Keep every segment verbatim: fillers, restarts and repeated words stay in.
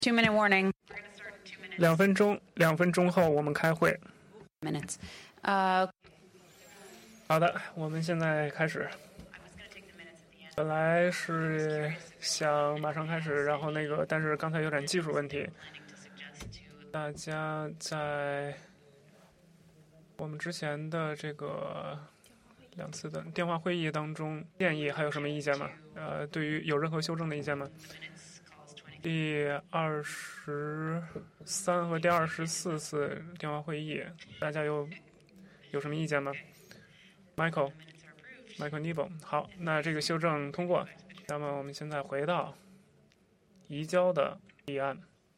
Two minute warning. 两分钟，两分钟后我们开会。 Minutes. Uh, 好的，我们现在开始。本来是想马上开始，然后那个，但是刚才有点技术问题。大家在我们之前的这个两次的电话会议当中，建议还有什么意见吗？呃，对于有任何修正的意见吗？第二十三和第二十四次电话会议，大家有有什么意见吗 ？Michael，Michael Nebo， 好，那这个修正通过。那么我们现在回到移交的议案。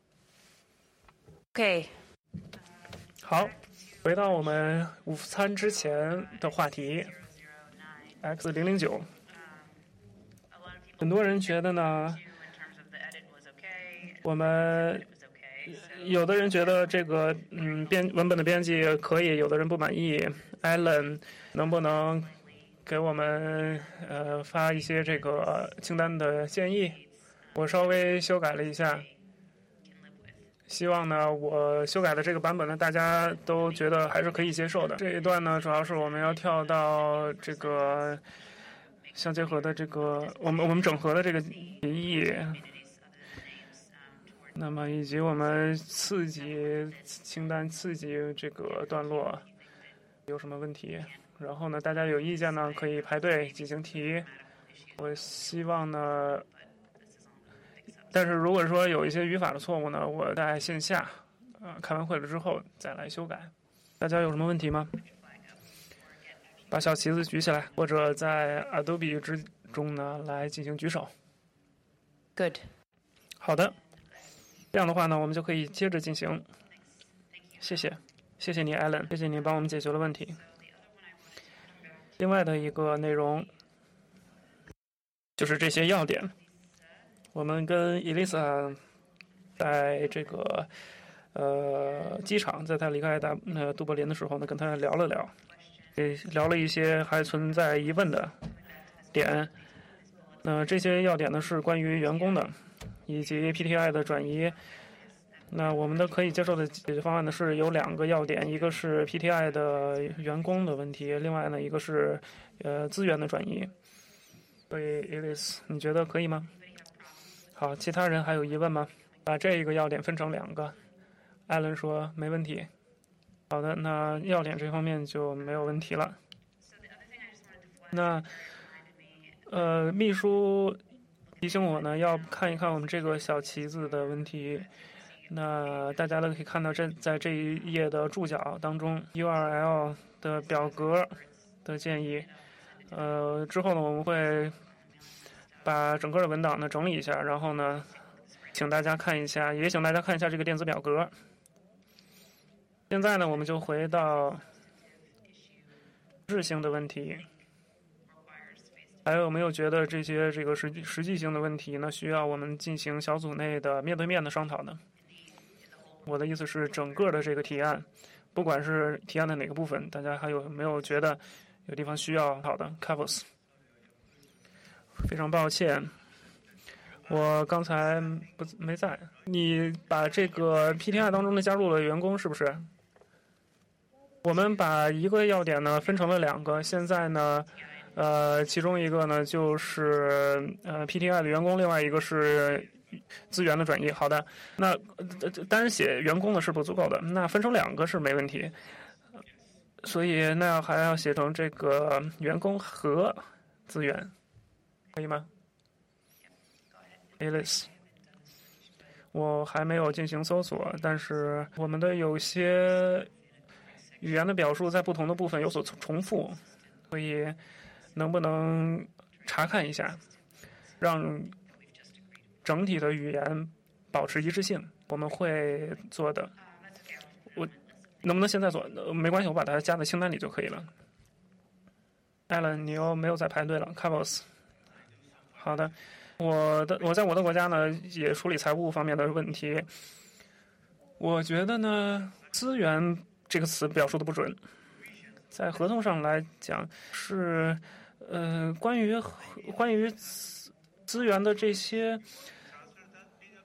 okay. 好，回到我们午餐之前的话题 ，X 零零九。很多人觉得呢，我们有的人觉得这个嗯编文本的编辑可以，有的人不满意。Alan 能不能给我们呃发一些这个清单的建议？我稍微修改了一下，希望呢我修改的这个版本呢大家都觉得还是可以接受的。这一段呢主要是我们要跳到这个相结合的这个我们我们整合的这个提议，那么以及我们刺激清单刺激这个段落有什么问题？然后呢，大家有意见呢可以排队进行提。我希望呢，但是如果说有一些语法的错误呢，我在线下呃开完会了之后再来修改。大家有什么问题吗？把小旗子举起来，或者在 Adobe 之中呢来进行举手。 Good. 好的。这样的话呢，我们就可以接着进行。谢谢，谢谢你 ，Alan， 谢谢你帮我们解决了问题。另外的一个内容就是这些要点。我们跟 Elisa 在这个呃机场，在他离开大呃杜柏林的时候呢，跟他聊了聊，也聊了一些还存在疑问的点。那、呃、这些要点呢是关于员工的。以及 P T I 的转移，那我们的可以接受的解决方案呢是有两个要点，一个是 P T I 的员工的问题，另外呢一个是呃资源的转移。所以 Elis， 你觉得可以吗？好，其他人还有疑问吗？把这一个要点分成两个。艾伦说没问题。好的，那要点这方面就没有问题了。那呃秘书提醒我呢，要看一看我们这个小旗子的问题。那大家都可以看到这，在这一页的注脚当中 ，U R L 的表格的建议。呃，之后呢，我们会把整个的文档呢整理一下，然后呢，请大家看一下，也请大家看一下这个电子表格。现在呢，我们就回到质性的问题。还有没有觉得这些这个实际实际性的问题呢，需要我们进行小组内的面对面的商讨呢？我的意思是，整个的这个提案，不管是提案的哪个部分，大家还有没有觉得有地方需要好的 covers？ 非常抱歉，我刚才不没在。你把这个 P T I 当中的加入了员工，是不是？我们把一个要点呢分成了两个，现在呢。呃，其中一个呢就是呃 P T I 的员工，另外一个是资源的转移。好的，那、呃、单写员工呢是不足够的，那分成两个是没问题。所以那还要写成这个员工和资源，可以吗 ？Alice， 我还没有进行搜索，但是我们的有些语言的表述在不同的部分有所重复，所以。能不能查看一下，让整体的语言保持一致性？我们会做的。我能不能现在做？没关系，我把它加在清单里就可以了。Alan， 你又没有在排队了 ，Cavos。好的，我的我在我的国家呢也处理财务方面的问题。我觉得呢，资源这个词表述的不准，在合同上来讲是。呃，关于关于资源的这些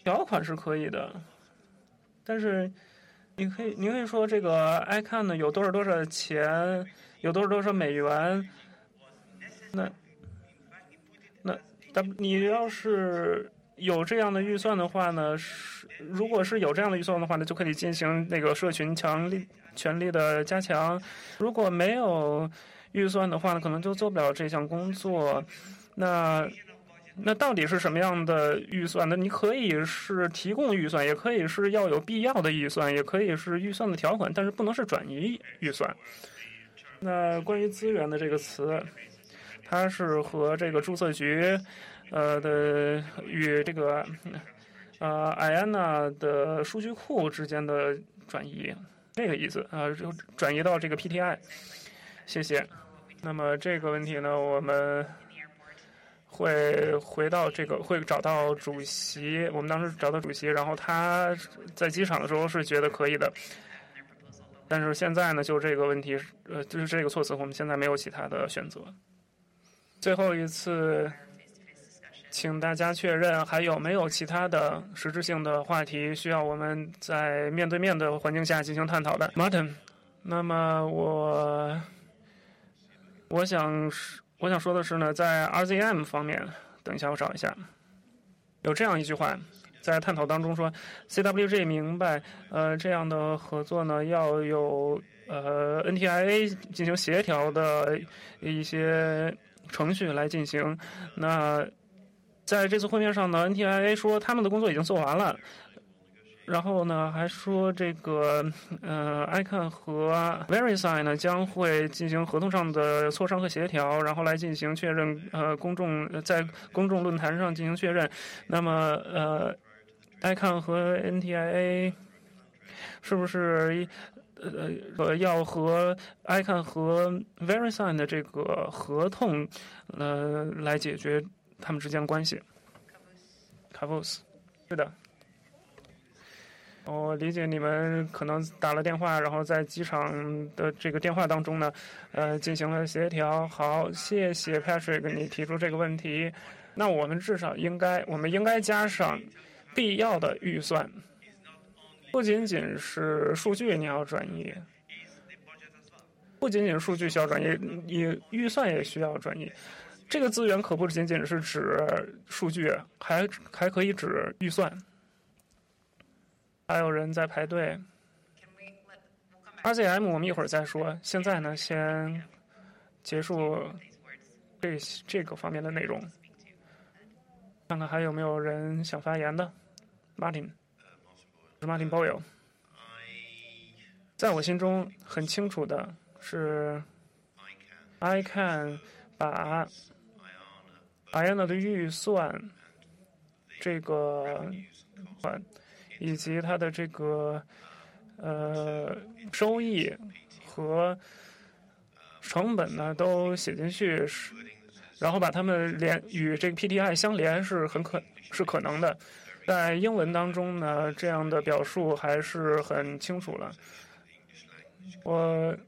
条款是可以的，但是你可以，你可以说这个 icon 呢有多少多少钱，有多少多少美元，那那你要是有这样的预算的话呢，是如果是有这样的预算的话呢，就可以进行那个社群强力权力的加强。如果没有预算的话呢，可能就做不了这项工作。那那到底是什么样的预算呢？你可以是提供预算，也可以是要有必要的预算，也可以是预算的条款，但是不能是转移预算。那关于资源的这个词，它是和这个注册局呃的与这个呃 I A N A 的数据库之间的转移，这个意思啊，就转移到这个 P T I。谢谢。那么这个问题呢，我们会回到这个，会找到主席。我们当时找到主席，然后他在机场的时候是觉得可以的，但是现在呢，就这个问题，呃，就是这个措辞，我们现在没有其他的选择。最后一次，请大家确认还有没有其他的实质性的话题需要我们在面对面的环境下进行探讨的。Martin， 那么我我想我想说的是呢，在 R Z M 方面，等一下我找一下，有这样一句话，在探讨当中说 ，C W G 明白，呃，这样的合作呢要有呃 N T I A 进行协调的一些程序来进行。那在这次会面上呢 ，N T I A 说他们的工作已经做完了。然后呢，还说这个呃 ，icon 和 VeriSign 呢将会进行合同上的磋商和协调，然后来进行确认。呃，公众在公众论坛上进行确认。那么呃 ，icon 和 N T I A 是不是呃呃要和 icon 和 VeriSign 的这个合同呃来解决他们之间的关系 ？Cavus， 是的。我理解你们可能打了电话，然后在机场的这个电话当中呢，呃，进行了协调。好，谢谢 Patrick， 你提出这个问题。那我们至少应该，我们应该加上必要的预算，不仅仅是数据你要转移，不仅仅数据需要转移，你预算也需要转移。这个资源可不仅仅是指数据，还还可以指预算。还有人在排队。R Z M 我们一会儿再说，现在呢先结束这这个方面的内容，看看还有没有人想发言的。Martin， 是 Martin Boyle。在我心中很清楚的是 ，icon 把 I A N A 的预算这个款。以及它的这个呃收益和成本呢都写进去，然后把它们连与这个 P T I 相连是很可是可能的。在英文当中呢，这样的表述还是很清楚了。我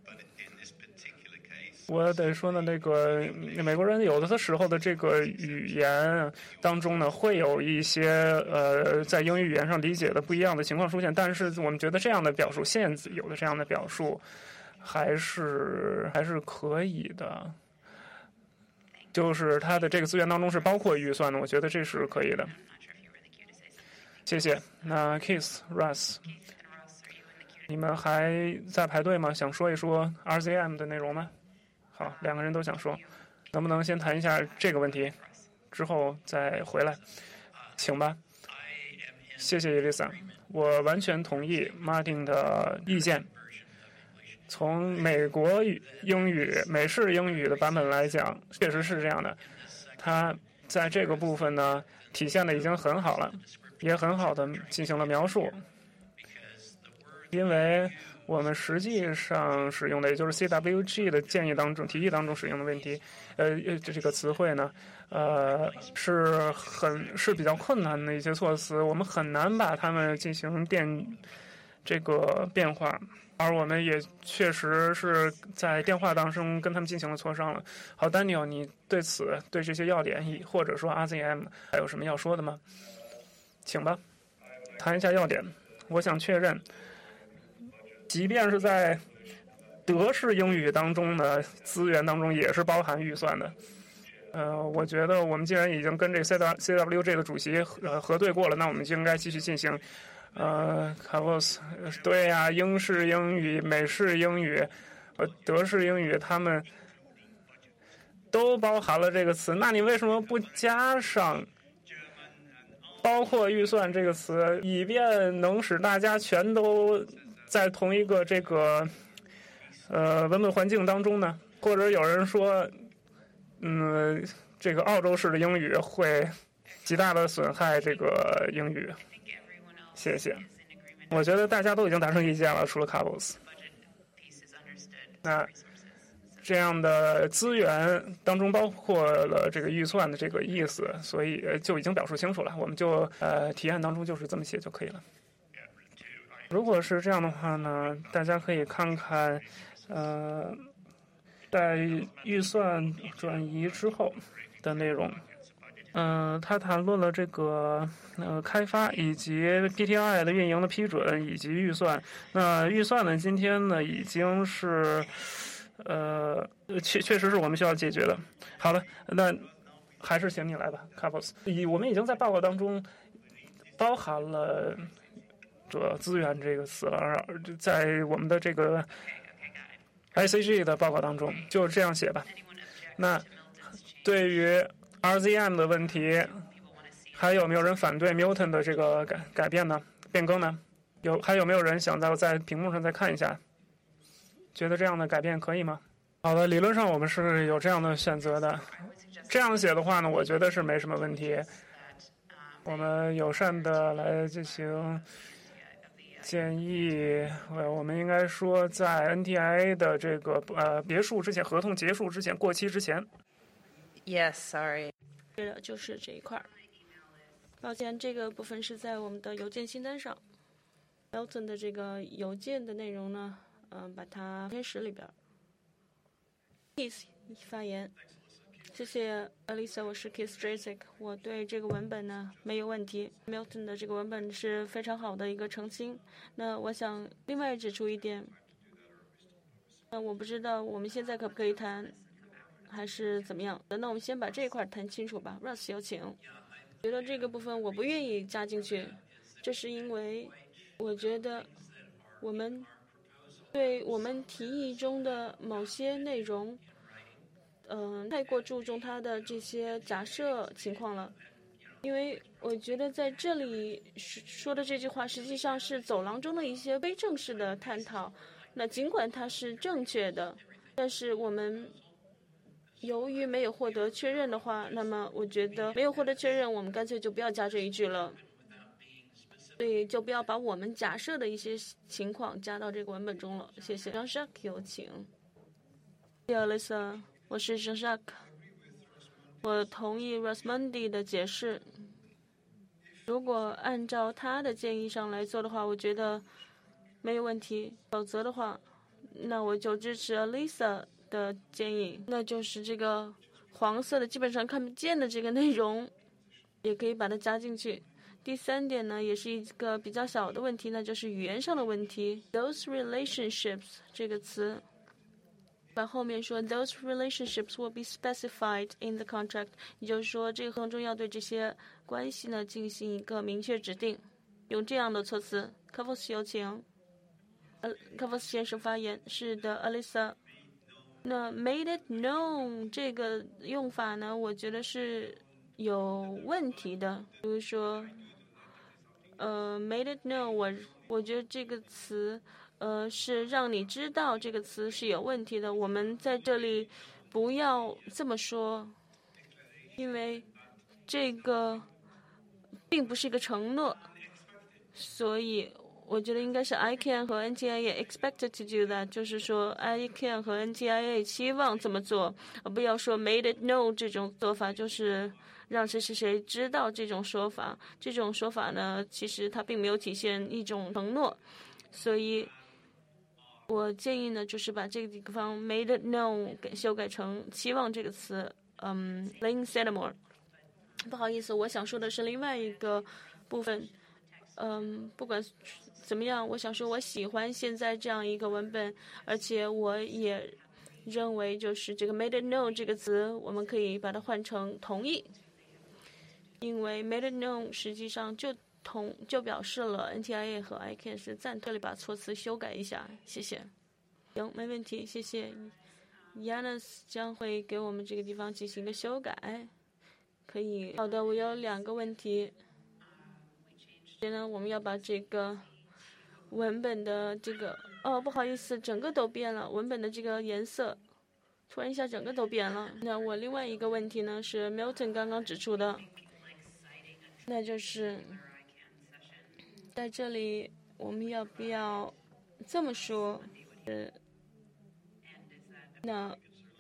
我得说呢，那个美国人有的时候的这个语言当中呢，会有一些呃在英语语言上理解的不一样的情况出现，但是我们觉得这样的表述，现有的这样的表述还是还是可以的，就是它的这个资源当中是包括预算的，我觉得这是可以的。谢谢。那 Keith、Russ， 你们还在排队吗？想说一说 R Z M 的内容吗？好，两个人都想说，能不能先谈一下这个问题，之后再回来，请吧。谢谢伊丽莎，我完全同意 Martin 的意见。从美国语英语、美式英语的版本来讲，确实是这样的。它在这个部分呢，体现的已经很好了，也很好的进行了描述，因为我们实际上使用的，也就是 C W G 的建议当中、提议当中使用的问题，呃，这个词汇呢，呃，是很是比较困难的一些措辞，我们很难把它们进行变这个变化，而我们也确实是在电话当中跟他们进行了磋商了。好 ，Daniel， 你对此对这些要点，或者说 R Z M 还有什么要说的吗？请吧。 谈一下要点。我想确认，即便是在德式英语当中的资源当中，也是包含预算的。呃，我觉得我们既然已经跟这个 C W G 的主席呃核对过了，那我们就应该继续进行。呃 c a v o s 对呀、啊，英式英语、美式英语、呃德式英语，他们都包含了这个词。那你为什么不加上包括预算这个词，以便能使大家全都在同一个这个呃文本环境当中呢？或者有人说，嗯，这个澳洲式的英语会极大的损害这个英语。谢谢。我觉得大家都已经达成意见了，除了 c a v o s 那这样的资源当中包括了这个预算的这个意思，所以就已经表述清楚了。我们就呃提案当中就是这么写就可以了。如果是这样的话呢，大家可以看看呃在预算转移之后的内容。嗯、呃，他谈论了这个呃开发以及 P T I 的运营的批准以及预算。那预算呢，今天呢已经是呃确确实是我们需要解决的。好了，那还是请你来吧 c a p o s 以我们已经在报告当中包含了这资源这个词了，在我们的这个 I C G 的报告当中就这样写吧。那对于R Z M 的问题，还有没有人反对 Milton 的这个改改变呢？变更呢？有还有没有人想在在屏幕上再看一下？觉得这样的改变可以吗？好的，理论上我们是有这样的选择的。这样写的话呢，我觉得是没什么问题。我们友善的来进行建议，呃，我们应该说在 N T I A 的这个呃结束之前，合同结束之前，过期之前。 Yes, sorry. 是的，就是这一块儿。抱歉，这个部分是在我们的邮件清单上。Milton 的这个邮件的内容呢，嗯、呃，把它天使里边。Keith 发言，谢谢 Alisa， 我是 Keith Strazik， 我对这个文本呢没有问题。Milton 的这个文本是非常好的一个澄清。那我想另外指出一点，那我不知道我们现在可不可以谈。还是怎么样？那我们先把这一块谈清楚吧。Russ， 有请。觉得这个部分我不愿意加进去，这是因为我觉得我们对我们提议中的某些内容，嗯、呃，太过注重它的这些假设情况了。因为我觉得在这里说的这句话，实际上是走廊中的一些非正式的探讨。那尽管它是正确的，但是我们。由于没有获得确认的话，那么我觉得没有获得确认，我们干脆就不要加这一句了。所以就不要把我们假设的一些情况加到这个文本中了。谢谢。Jean-Jacques，有请。谢谢 Lisa， 我是 Jean-Jacques， 我同意 Rosmundi 的解释。如果按照他的建议上来做的话，我觉得没有问题。否则的话，那我就支持 Lisa。的建议，那就是这个黄色的基本上看不见的这个内容，也可以把它加进去。第三点呢，也是一个比较小的问题，那就是语言上的问题。Those relationships 这个词，把后面说 Those relationships will be specified in the contract， 也就是说，这个合同中要对这些关系呢进行一个明确指定，用这样的措辞。科夫斯有请。呃，科夫斯先生发言。是的 ，Alisa。那 made it known 这个用法呢，我觉得是有问题的。比如说，呃 ，made it known， 我我觉得这个词，呃，是让你知道这个词是有问题的。我们在这里不要这么说，因为这个并不是一个承诺，所以。我觉得应该是 I C A N 和 N T I A expected to do that， 就是说 I C A N 和 N T I A 期望这么做，而不要说 made it known 这种做法，就是让谁谁谁知道这种说法。这种说法呢，其实它并没有体现一种承诺，所以我建议呢，就是把这个地方 made it known 给修改成期望这个词。嗯 ，Lynn Sedamore， 不好意思，我想说的是另外一个部分。 嗯，不管怎么样，我想说我喜欢现在这样一个文本，而且我也认为就是这个 made known 这个词，我们可以把它换成同意，因为 made known 实际上就同就表示了 N T I A 和 I C A N 是赞同。这里把措辞修改一下，谢谢。行，没问题，谢谢。Yanis 将会给我们这个地方进行一个修改，可以。好的，我有两个问题。现在我们要把这个文本的这个哦，不好意思，整个都变了，文本的这个颜色突然一下整个都变了。那我另外一个问题呢是 Milton 刚刚指出的，那就是在这里我们要不要这么说？呃，那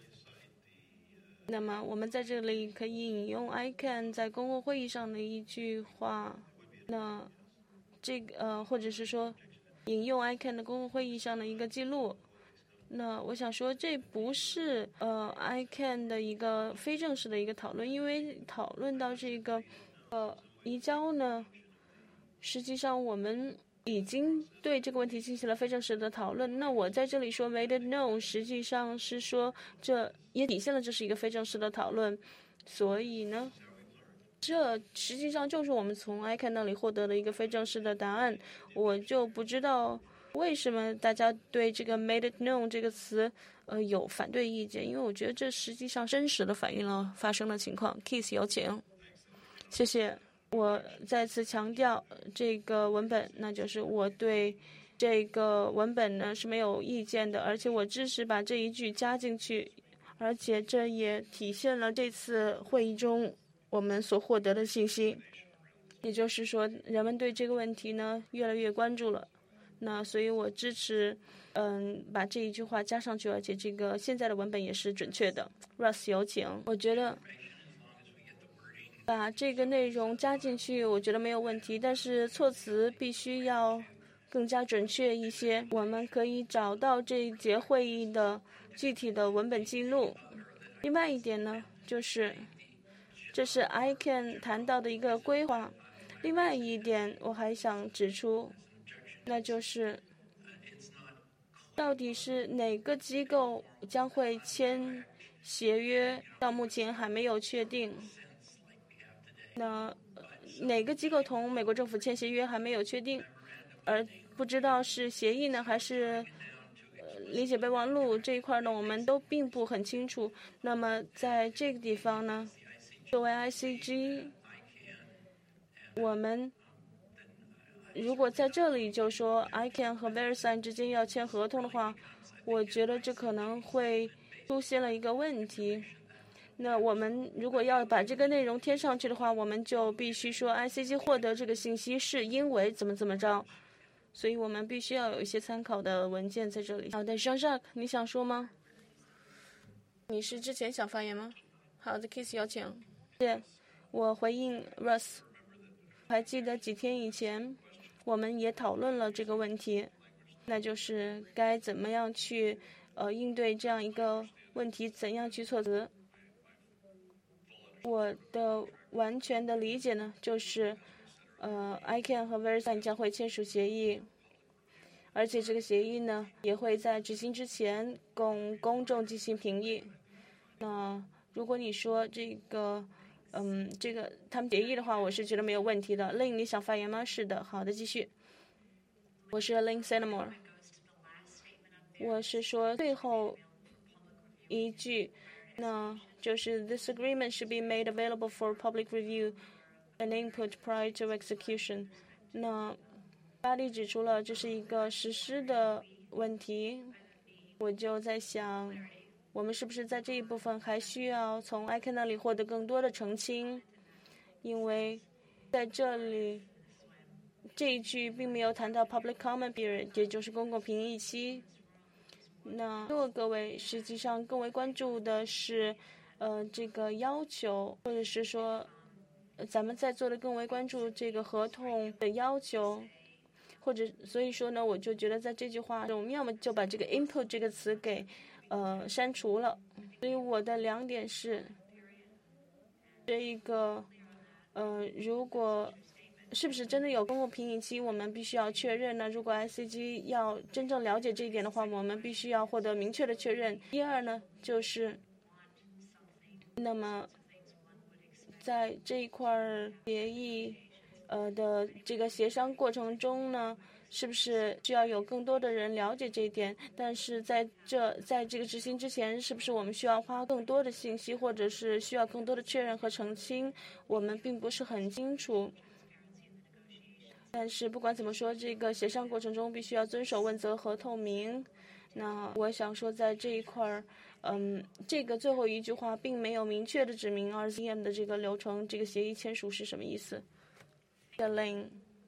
那么我们在这里可以引用 I C A N 在公共会议上的一句话，那这个呃，或者是说引用 I C A N 的公共会议上的一个记录。那我想说，这不是呃 I C A N 的一个非正式的一个讨论，因为讨论到这个呃移交呢，实际上我们已经对这个问题进行了非正式的讨论。那我在这里说 made known， 实际上是说这也体现了这是一个非正式的讨论，所以呢，这实际上就是我们从 I C A N 那里获得的一个非正式的答案。我就不知道为什么大家对这个 made known 这个词呃有反对意见，因为我觉得这实际上真实的反映了发生的情况。Keith 有请。谢谢。我再次强调这个文本，那就是我对这个文本呢是没有意见的，而且我支持把这一句加进去，而且这也体现了这次会议中我们所获得的信息，也就是说人们对这个问题呢越来越关注了。那所以我支持嗯把这一句话加上去，而且这个现在的文本也是准确的。 Russ 有请。我觉得把这个内容加进去我觉得没有问题，但是措辞必须要更加准确一些。我们可以找到这一节会议的具体的文本记录。另外一点呢，就是这是 I C A N 谈到的一个规划。另外一点我还想指出，那就是到底是哪个机构将会签协约，到目前还没有确定。那哪个机构同美国政府签协约还没有确定，而不知道是协议呢还是呃理解备忘录这一块呢，我们都并不很清楚。那么在这个地方呢，作为 I C G， 我们如果在这里就说 I C A N 和 VeriSign 之间要签合同的话，我觉得这可能会出现了一个问题。那我们如果要把这个内容贴上去的话，我们就必须说 I C G 获得这个信息是因为怎么怎么着，所以我们必须要有一些参考的文件在这里。好的 Jean-Jacques 你想说吗？你是之前想发言吗？好的 Kiss 有请。对，我回应 Russ， 还记得几天以前我们也讨论了这个问题，那就是该怎么样去呃应对这样一个问题，怎样去措辞。我的完全的理解呢，就是呃 I C A N 和 VeriSign 将会签署协议，而且这个协议呢也会在执行之前供公众进行评议。那如果你说这个嗯这个他们协议的话，我是觉得没有问题的。Lin 你想发言吗？是的，好的，继续。我是 Lin Senamore， 我是说最后一句，那就是 This agreement should be made available for public review and input prior to execution。 那巴黎指出了这是一个实施的问题，我就在想我们是不是在这一部分还需要从 I C A N 那里获得更多的澄清，因为在这里这一句并没有谈到 public comment period， 也就是公共评议期。那如果各位实际上更为关注的是呃这个要求，或者是说咱们在座的更为关注这个合同的要求，或者所以说呢，我就觉得在这句话我们要么就把这个 input 这个词给呃删除了。所以我的两点是，这一个呃如果是不是真的有公共评议期，我们必须要确认呢？如果 I C G 要真正了解这一点的话，我们必须要获得明确的确认。第二呢，就是那么在这一块协议呃的这个协商过程中呢，是不是需要有更多的人了解这一点？但是在这在这个执行之前，是不是我们需要花更多的信息，或者是需要更多的确认和澄清？我们并不是很清楚。但是不管怎么说，这个协商过程中必须要遵守问责和透明。那我想说，在这一块儿，嗯，这个最后一句话并没有明确的指明 R C M 的这个流程，这个协议签署是什么意思。Lane，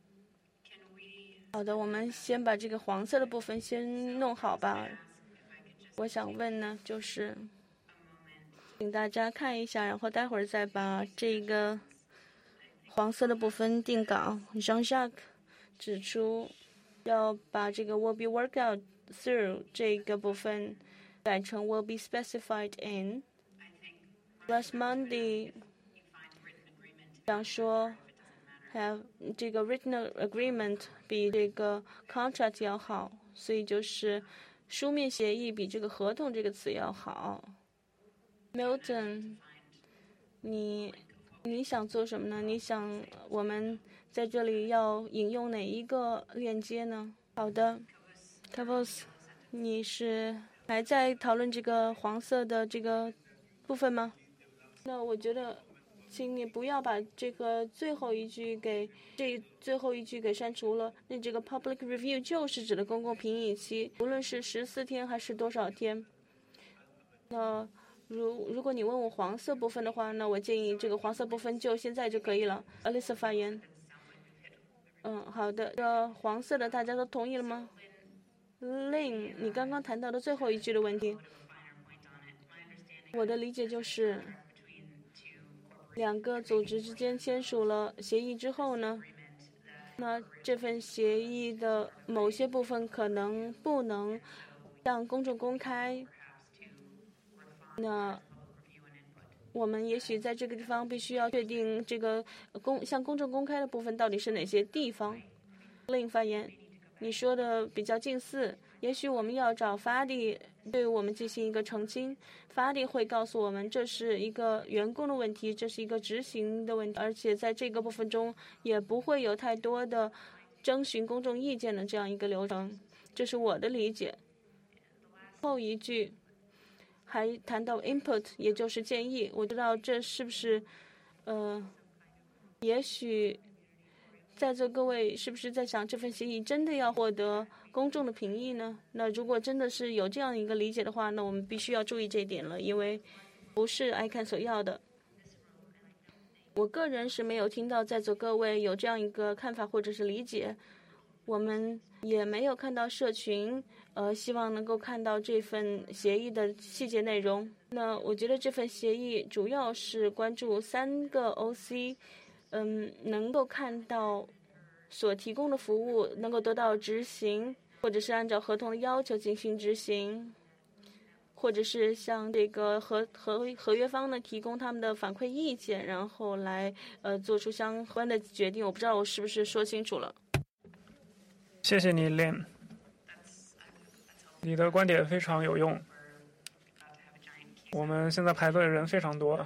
好的，我们先把这个黄色的部分先弄好吧。我想问呢，就是请大家看一下，然后待会儿再把这个黄色的部分定稿。Jean-Jacques 指出要把这个 will be worked out through 这个部分改成 will be specified in。Last Monday 想说 have 这个 written agreement 比这个 contract 要好，所以就是书面协议比这个合同这个词要好。Milton， 你你想做什么呢？你想我们在这里要引用哪一个链接呢？好的 Cavos， 你是还在讨论这个黄色的这个部分吗？那我觉得请你不要把这个最后一句给这最后一句给删除了。那这个 public review 就是指的公共评议期，无论是十四天还是多少天。那如如果你问我黄色部分的话，那我建议这个黄色部分就现在就可以了。Alyssa 发言。嗯，好的。这黄色的大家都同意了吗 ？Lin， 你刚刚谈到的最后一句的问题，我的理解就是，两个组织之间签署了协议之后呢，那这份协议的某些部分可能不能向公众公开。那我们也许在这个地方必须要确定这个公向公众公开的部分到底是哪些地方。另发言，你说的比较近似，也许我们要找法迪对我们进行一个澄清。法迪会告诉我们，这是一个员工的问题，这是一个执行的问题，而且在这个部分中也不会有太多的征询公众意见的这样一个流程。这是我的理解。后一句还谈到 input， 也就是建议，我知道这是不是，呃，也许在座各位是不是在想，这份协议真的要获得公众的评议呢？那如果真的是有这样一个理解的话，那我们必须要注意这一点了，因为不是 I C A N 所要的。我个人是没有听到在座各位有这样一个看法或者是理解，我们也没有看到社群呃，希望能够看到这份协议的细节内容。那我觉得这份协议主要是关注三个 O C， 嗯，能够看到所提供的服务能够得到执行，或者是按照合同的要求进行执行，或者是向这个合合合约方呢提供他们的反馈意见，然后来呃做出相关的决定。我不知道我是不是说清楚了。 谢谢你 Lin， 你的观点非常有用。我们现在排队的人非常多，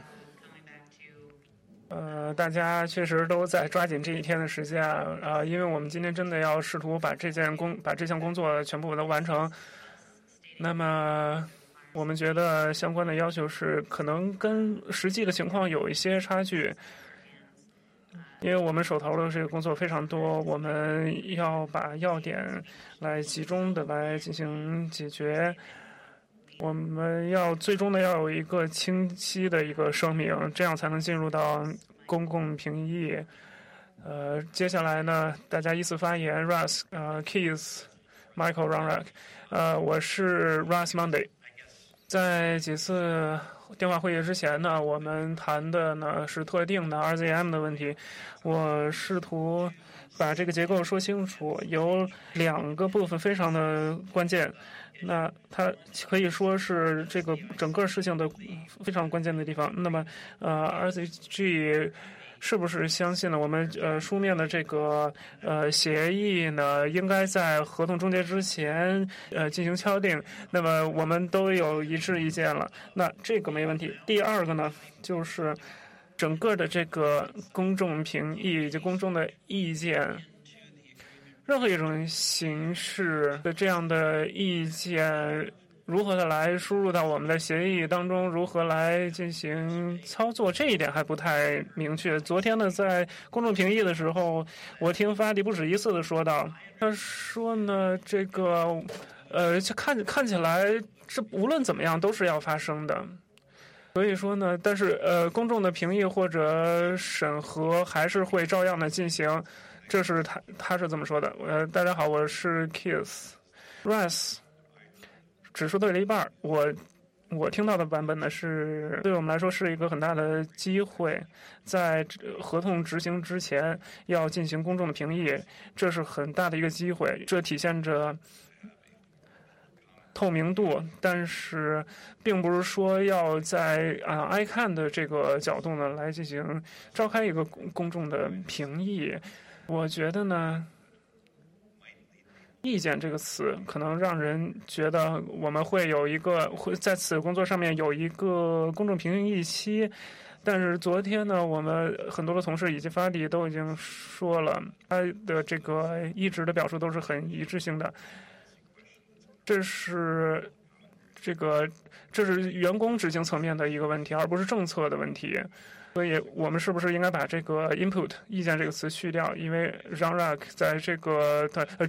呃，大家确实都在抓紧这一天的时间啊、呃，因为我们今天真的要试图把这件工把这项工作全部的完成。那么我们觉得相关的要求是可能跟实际的情况有一些差距。因为我们手头的这个工作非常多，我们要把要点来集中的来进行解决。我们要最终的要有一个清晰的一个声明，这样才能进入到公共评议。呃，接下来呢，大家依次发言 ，Russ， 呃 ，Keith，Michael Ronrak， 呃，我是 Russ Monday。在几次电话会议之前呢，我们谈的呢是特定的 R Z M 的问题。我试图把这个结构说清楚，有两个部分非常的关键。那它可以说是这个整个事情的非常关键的地方。那么，呃 ，R Z G 是不是相信了我们呃书面的这个呃协议呢？应该在合同终结之前呃进行敲定。那么我们都有一致意见了，那这个没问题。第二个呢，就是整个的这个公众评议以及公众的意见，任何一种形式的这样的意见，如何的来输入到我们的协议当中，如何来进行操作，这一点还不太明确。昨天呢，在公众评议的时候，我听法迪不止一次的说到，他说呢，这个呃，看看起来这无论怎么样都是要发生的。所以说呢，但是呃，公众的评议或者审核还是会照样的进行。这是他他是这么说的。呃，大家好，我是 Kiss，Russ。只说对了一半，我我听到的版本呢是，对我们来说是一个很大的机会，在合同执行之前要进行公众的评议，这是很大的一个机会，这体现着透明度，但是并不是说要在啊 I C A N 的这个角度呢来进行召开一个公公众的评议。我觉得呢，意见这个词可能让人觉得我们会有一个会在此工作上面有一个公众评议期，但是昨天呢，我们很多的同事以及发迪都已经说了，他的这个一直的表述都是很一致性的。这是这个这是员工执行层面的一个问题，而不是政策的问题。所以我们是不是应该把这个 input 意见这个词去掉？因为 Jean Rack 在这个他呃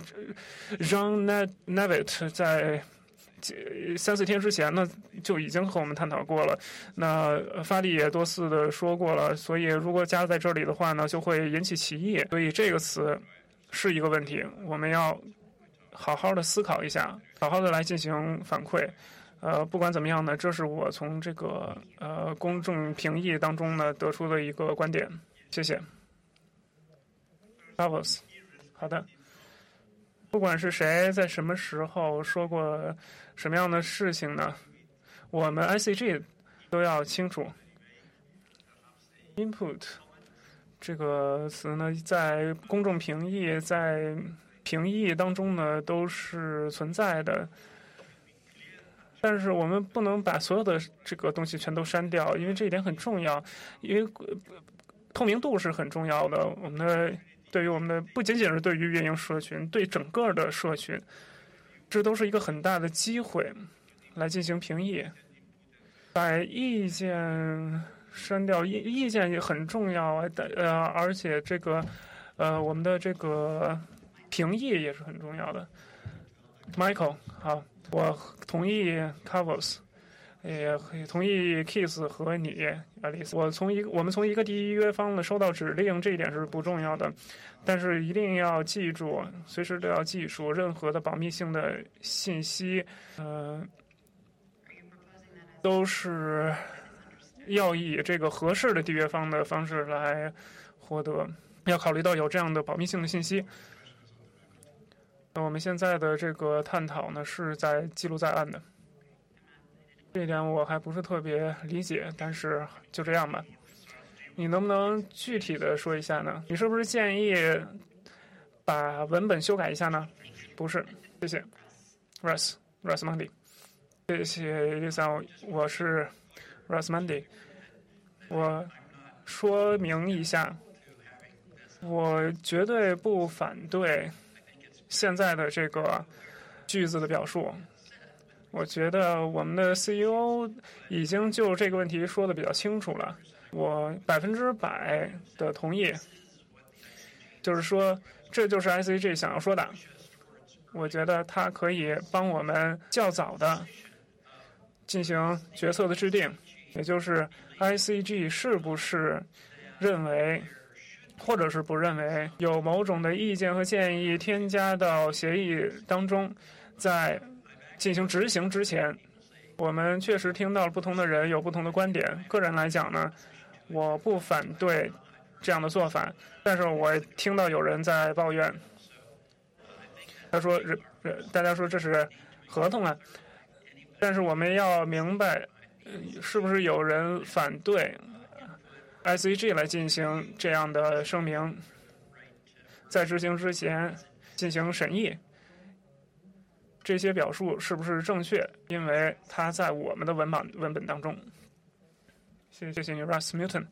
Jean Navet 在三四天之前呢就已经和我们探讨过了。那法迪也多次的说过了，所以如果加在这里的话呢，就会引起歧义。所以这个词是一个问题，我们要好好的思考一下，好好的来进行反馈。呃，不管怎么样呢，这是我从这个呃公众评议当中呢得出的一个观点。谢谢。Davos， 好的。不管是谁在什么时候说过什么样的事情呢，我们 I C G 都要清楚。Input 这个词呢，在公众评议、在评议当中呢都是存在的。但是我们不能把所有的这个东西全都删掉，因为这一点很重要。因为透明度是很重要的，我们的对于我们的不仅仅是对于运营社群，对整个的社群，这都是一个很大的机会来进行评议。把意见删掉，意意见也很重要啊，呃，而且这个呃我们的这个评议也是很重要的。Michael， 好。我同意 Covos， 也同意 Kiss 和你 Alice。我从一个我们从一个缔约方呢收到指令，这一点是不重要的，但是一定要记住，随时都要记住任何的保密性的信息，呃，都是要以这个合适的缔约方的方式来获得，要考虑到有这样的保密性的信息。那我们现在的这个探讨呢，是在记录在案的，这一点我还不是特别理解，但是就这样吧。你能不能具体的说一下呢？你是不是建议把文本修改一下呢？不是，谢谢 Russ Russ Mundy， 谢谢 Lisa， 我是 Russ Mundy。我说明一下，我绝对不反对现在的这个句子的表述。我觉得我们的 C E O 已经就这个问题说的比较清楚了，我百分之百的同意。就是说，这就是 I C G 想要说的。我觉得它可以帮我们较早的进行决策的制定，也就是 I C G 是不是认为或者是不认为有某种的意见和建议添加到协议当中，在进行执行之前，我们确实听到了不同的人有不同的观点。个人来讲呢，我不反对这样的做法，但是我听到有人在抱怨，他说大家说这是合同啊，但是我们要明白是不是有人反对 I C G 来进行这样的声明，在执行之前进行审议，这些表述是不是正确？因为它在我们的文版文本当中。谢谢你 ，Russ Newton。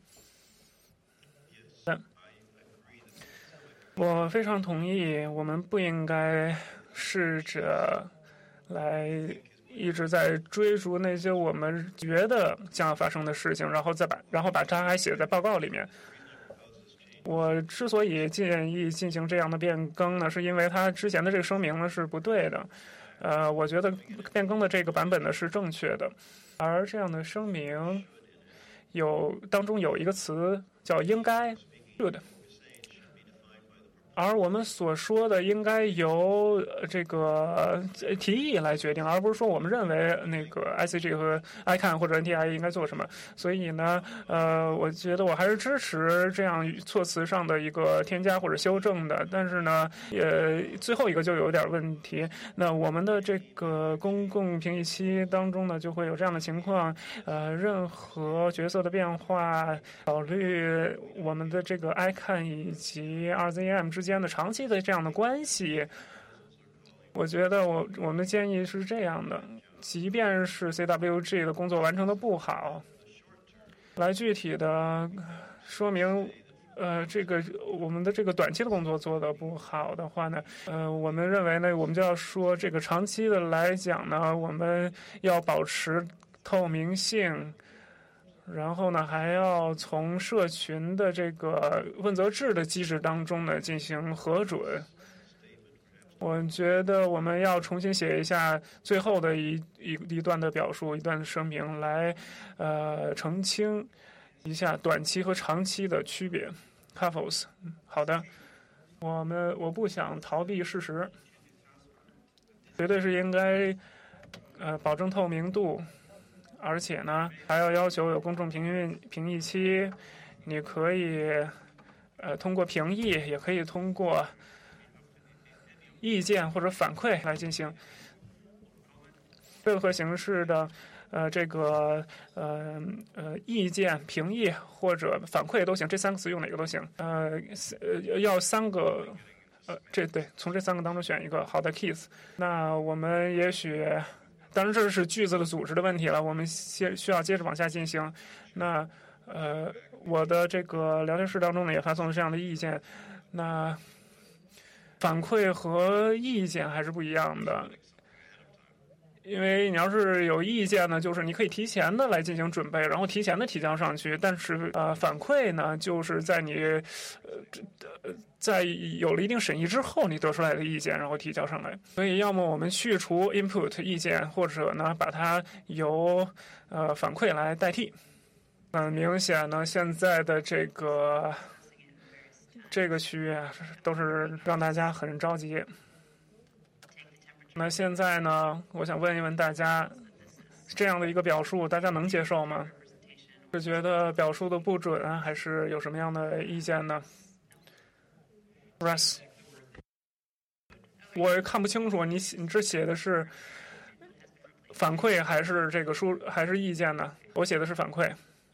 我非常同意，我们不应该试着来一直在追逐那些我们觉得将要发生的事情，然后再把然后把它还写在报告里面。我之所以建议进行这样的变更呢，是因为它之前的这个声明呢是不对的。呃，我觉得变更的这个版本呢是正确的，而这样的声明有当中有一个词叫应该 should。而我们所说的应该由这个提议来决定，而不是说我们认为那个 I C G 和 I C A N 或者 N T I 应该做什么。所以呢，呃，我觉得我还是支持这样措辞上的一个添加或者修正的。但是呢，呃，最后一个就有点问题。那我们的这个公共评议期当中呢，就会有这样的情况，呃，任何角色的变化，考虑我们的这个 I C A N 以及 R Z M 之间的长期的这样的关系，我觉得我我们的建议是这样的：即便是 C W G 的工作完成的不好，来具体的说明，呃，这个我们的这个短期的工作做得不好的话呢，呃，我们认为呢，我们就要说这个长期的来讲呢，我们要保持透明性。然后呢，还要从社群的这个问责制的机制当中呢进行核准。我觉得我们要重新写一下最后的一一一段的表述，一段的声明，来呃澄清一下短期和长期的区别。c a f o s 好的，我们我不想逃避事实，绝对是应该呃保证透明度。而且呢，还要要求有公众评议评议期，你可以呃通过评议，也可以通过意见或者反馈来进行任何形式的呃这个呃呃意见、评议或者反馈都行，这三个词用哪个都行。呃呃要三个呃这对，从这三个当中选一个。好的 ，Keith， 那我们也许。当然，这是句子的组织的问题了。我们先需要接着往下进行。那呃，我的这个聊天室当中呢，也发送了这样的意见。那反馈和意见还是不一样的，因为你要是有意见呢，就是你可以提前的来进行准备，然后提前的提交上去。但是呃，反馈呢，就是在你呃在有了一定审议之后，你得出来的意见，然后提交上来。所以，要么我们去除 input 意见，或者呢，把它由呃反馈来代替。很明显呢，现在的这个这个区域啊，都是让大家很着急。那现在呢，我想问一问大家，这样的一个表述，大家能接受吗？是觉得表述的不准啊，还是有什么样的意见呢 ？Russ， 我看不清楚，你你这写的是反馈还是这个书还是意见呢？我写的是反馈。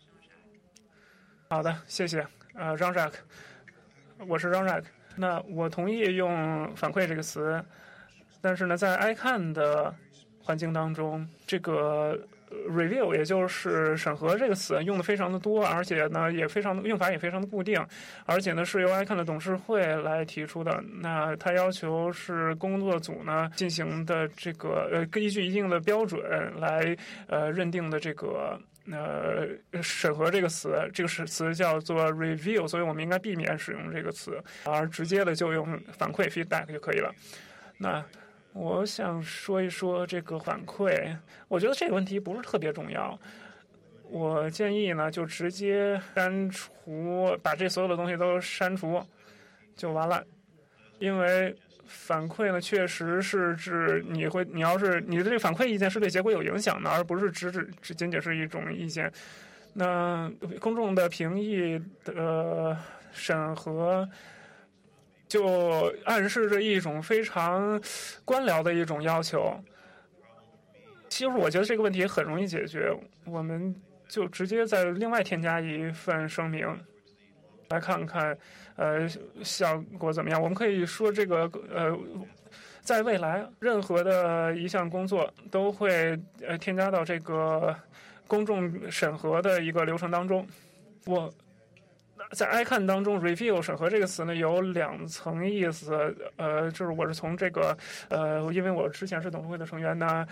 好的，谢谢。呃 ，Jean-Jacques， 我是 Jean-Jacques。那我同意用反馈这个词。但是呢，在 I C A N 的环境当中，这个 review 也就是审核这个词用的非常的多，而且呢也非常用法也非常的固定，而且呢是由 I C A N 的董事会来提出的。那他要求是工作组呢进行的这个呃依据一定的标准来呃认定的这个呃审核这个词，这个词叫做 review， 所以我们应该避免使用这个词，而直接的就用反馈 feedback 就可以了。那我想说一说这个反馈，我觉得这个问题不是特别重要。我建议呢，就直接删除，把这所有的东西都删除就完了。因为反馈呢，确实是指你会，你要是你的这个反馈意见是对结果有影响的，而不是只只只仅仅是一种意见。那公众的评议的审核。就暗示着一种非常官僚的一种要求。其实我觉得这个问题很容易解决。我们就直接再另外添加一份声明，来看看呃效果怎么样。我们可以说这个呃。在未来，任何的一项工作都会呃添加到这个公众审核的一个流程当中。我在 icon 当中 ，review 审核这个词呢有两层意思，呃，就是我是从这个呃，因为我之前是董事会的成员呢，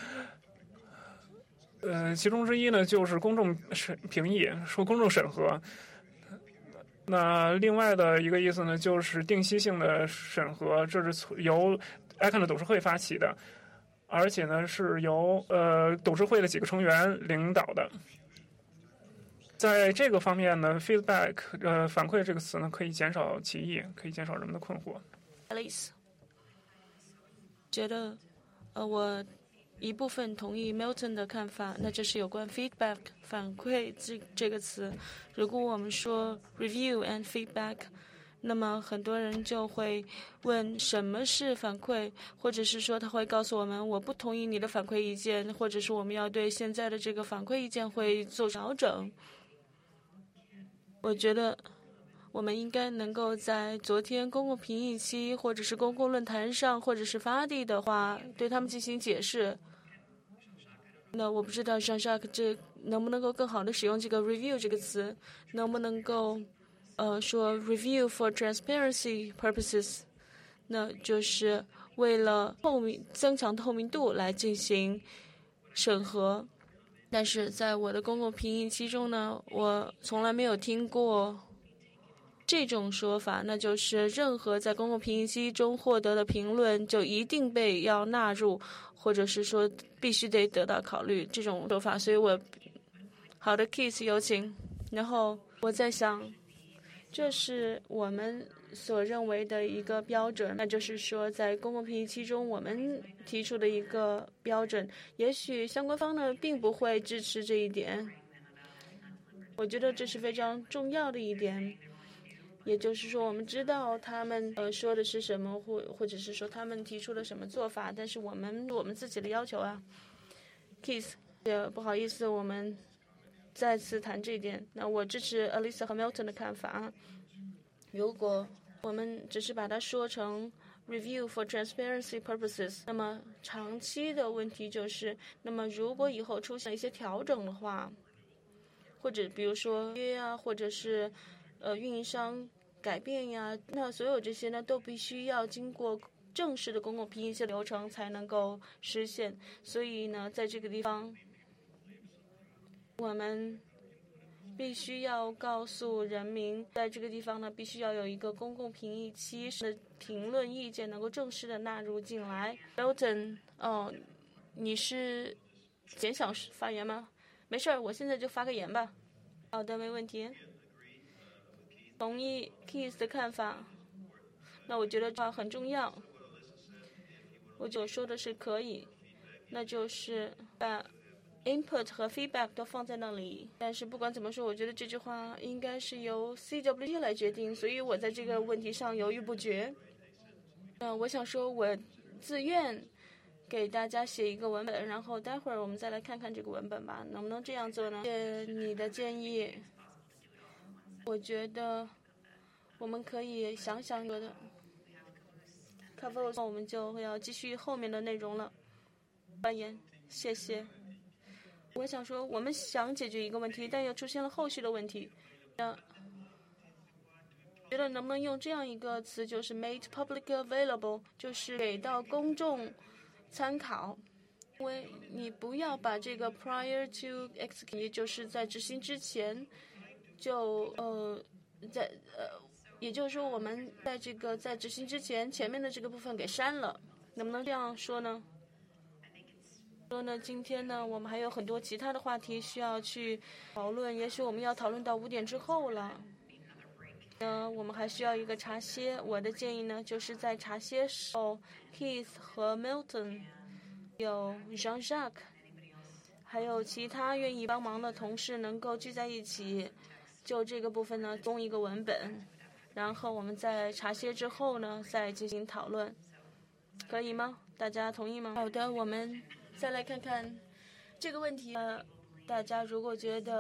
呃，其中之一呢就是公众审评议，说公众审核。那另外的一个意思呢，就是定期性的审核，这是由 icon 的董事会发起的，而且呢是由呃董事会的几个成员领导的。在这个方面呢 ，feedback 呃反馈这个词呢，可以减少歧义，可以减少人们的困惑。 Alice 觉得，呃，我一部分同意 Milton 的看法，那就是有关 feedback 反馈这这个词。如果我们说 review and feedback， 那么很多人就会问什么是反馈，或者是说他会告诉我们我不同意你的反馈意见，或者是我们要对现在的这个反馈意见会做调整。我觉得我们应该能够在昨天公共评议期，或者是公共论坛上，或者是发地的话，对他们进行解释。那我不知道 Jean-Jacques 这能不能够更好的使用这个 review 这个词，能不能够呃说 review for transparency purposes， 那就是为了透明增强透明度来进行审核。但是在我的公共评议期中呢，我从来没有听过这种说法，那就是任何在公共评议期中获得的评论就一定被要纳入，或者是说必须得得到考虑这种说法。所以我好的 Keith 有请。然后我在想，这是我们所认为的一个标准，那就是说在公共评议期中我们提出的一个标准，也许相关方呢并不会支持这一点。我觉得这是非常重要的一点，也就是说我们知道他们呃说的是什么，或或者是说他们提出了什么做法，但是我们我们自己的要求啊 Keith 也不好意思，我们再次谈这一点。那我支持 Alice 和 Milton 的看法，如果我们只是把它说成 review for transparency purposes， 那么长期的问题就是，那么如果以后出现一些调整的话，或者比如说约啊，或者是呃运营商改变呀，那所有这些呢都必须要经过正式的公共评议期流程才能够实现。所以呢，在这个地方，我们必须要告诉人民，在这个地方呢，必须要有一个公共评议期的评论意见能够正式的纳入进来。Milton， 哦，你是简想发言吗？没事儿，我现在就发个言吧。好的，没问题。同意 Keith 的看法，那我觉得这很重要。我就说的是可以，那就是把input 和 feedback 都放在那里，但是不管怎么说，我觉得这句话应该是由 C W T 来决定，所以我在这个问题上犹豫不决。那我想说，我自愿给大家写一个文本，然后待会儿我们再来看看这个文本吧，能不能这样做呢？谢谢你的建议，我觉得我们可以想想的。cover 我们就要继续后面的内容了。发言，谢谢。我想说，我们想解决一个问题，但又出现了后续的问题。那觉得能不能用这样一个词，就是 made public available， 就是给到公众参考。因为你不要把这个 prior to execute， 也就是在执行之前，就呃在呃，也就是说我们在这个在执行之前前面的这个部分给删了，能不能这样说呢？说呢，今天呢，我们还有很多其他的话题需要去讨论，也许我们要讨论到五点之后了。呢，我们还需要一个茶歇。我的建议呢，就是在茶歇时候 ，Keith 和 Milton， 有 Jean-Jacques， 还有其他愿意帮忙的同事能够聚在一起，就这个部分呢，供一个文本，然后我们在茶歇之后呢，再进行讨论，可以吗？大家同意吗？好的，我们再来看看这个问题。呃，大家如果觉得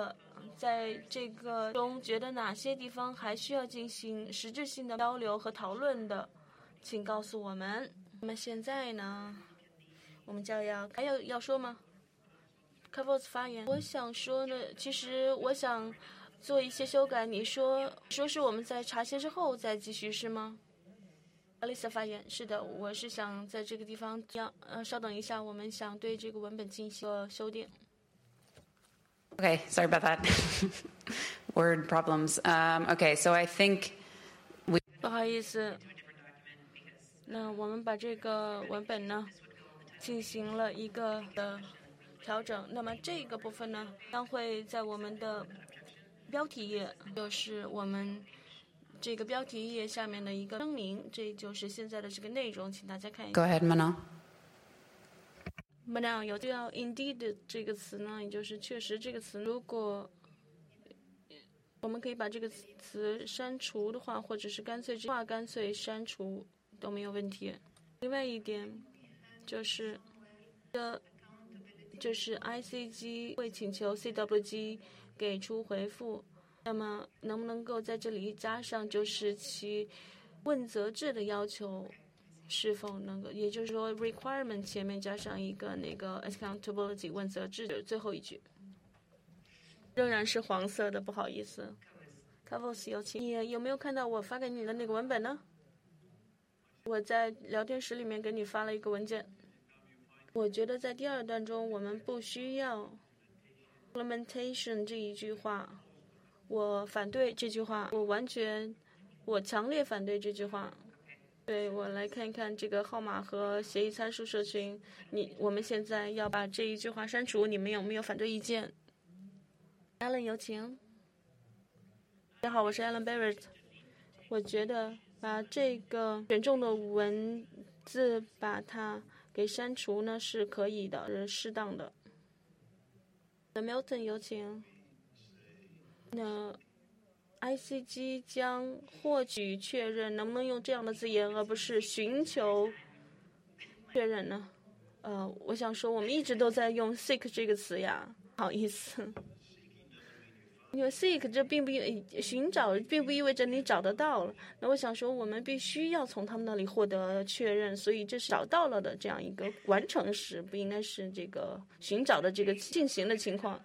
在这个中觉得哪些地方还需要进行实质性的交流和讨论的，请告诉我们。那么现在呢，我们就要还有要说吗 ？Covers 发言，我想说呢，其实我想做一些修改。你说说是我们在查询之后再继续是吗？阿丽萨发言，是的，我是想在这个地方，要呃，稍等一下，我们想对这个文本进行修订。 Okay, sorry about that. Word problems. Um, okay, so I think we. 不好意思，那我们把这个文本呢进行了一个的调整。那么这个部分呢将会在我们的标题页，就是我们这个标题页下面的一个声明，这就是现在的这个内容，请大家看一下。 Go ahead, Manal. Manal 有这个 indeed 这个词呢，也就是确实这个词，如果我们可以把这个词删除的话，或者是干脆这话干脆删除都没有问题。另外一点就是这就是 I C G 会请求 C W G 给出回复，那么能不能够在这里加上就是其问责制的要求是否能够，也就是说 requirement 前面加上一个那个 accountability 问责制的最后一句，仍然是黄色的，不好意思。Cavos 有请，你有没有看到我发给你的那个文本呢？我在聊天室里面给你发了一个文件。我觉得在第二段中我们不需要 implementation 这一句话，我反对这句话，我完全我强烈反对这句话。对，我来看一看这个号码和协议参数社群，你我们现在要把这一句话删除，你们有没有反对意见？ Alan 有请。大家好，我是 Alan Barrett。我觉得把这个选中的文字把它给删除呢是可以的，是适当的。Milton 有请。那 I C G 将获取确认，能不能用这样的字眼，而不是寻求确认呢？呃，我想说，我们一直都在用 seek 这个词呀，不好意思。因为 seek 这并不意寻找，并不意味着你找得到了。那我想说，我们必须要从他们那里获得确认，所以这是找到了的这样一个完成时，不应该是这个寻找的这个进行的情况。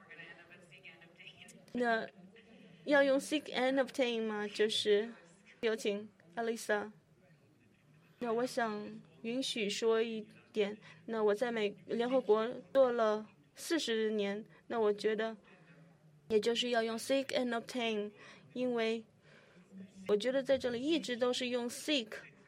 那要用 seek and obtain 吗？就是有请 Alisa。那我想允许说一点，那我在美联合国做了四十年，那我觉得也就是要用 seek and obtain， 因为我觉得在这里一直都是用 seek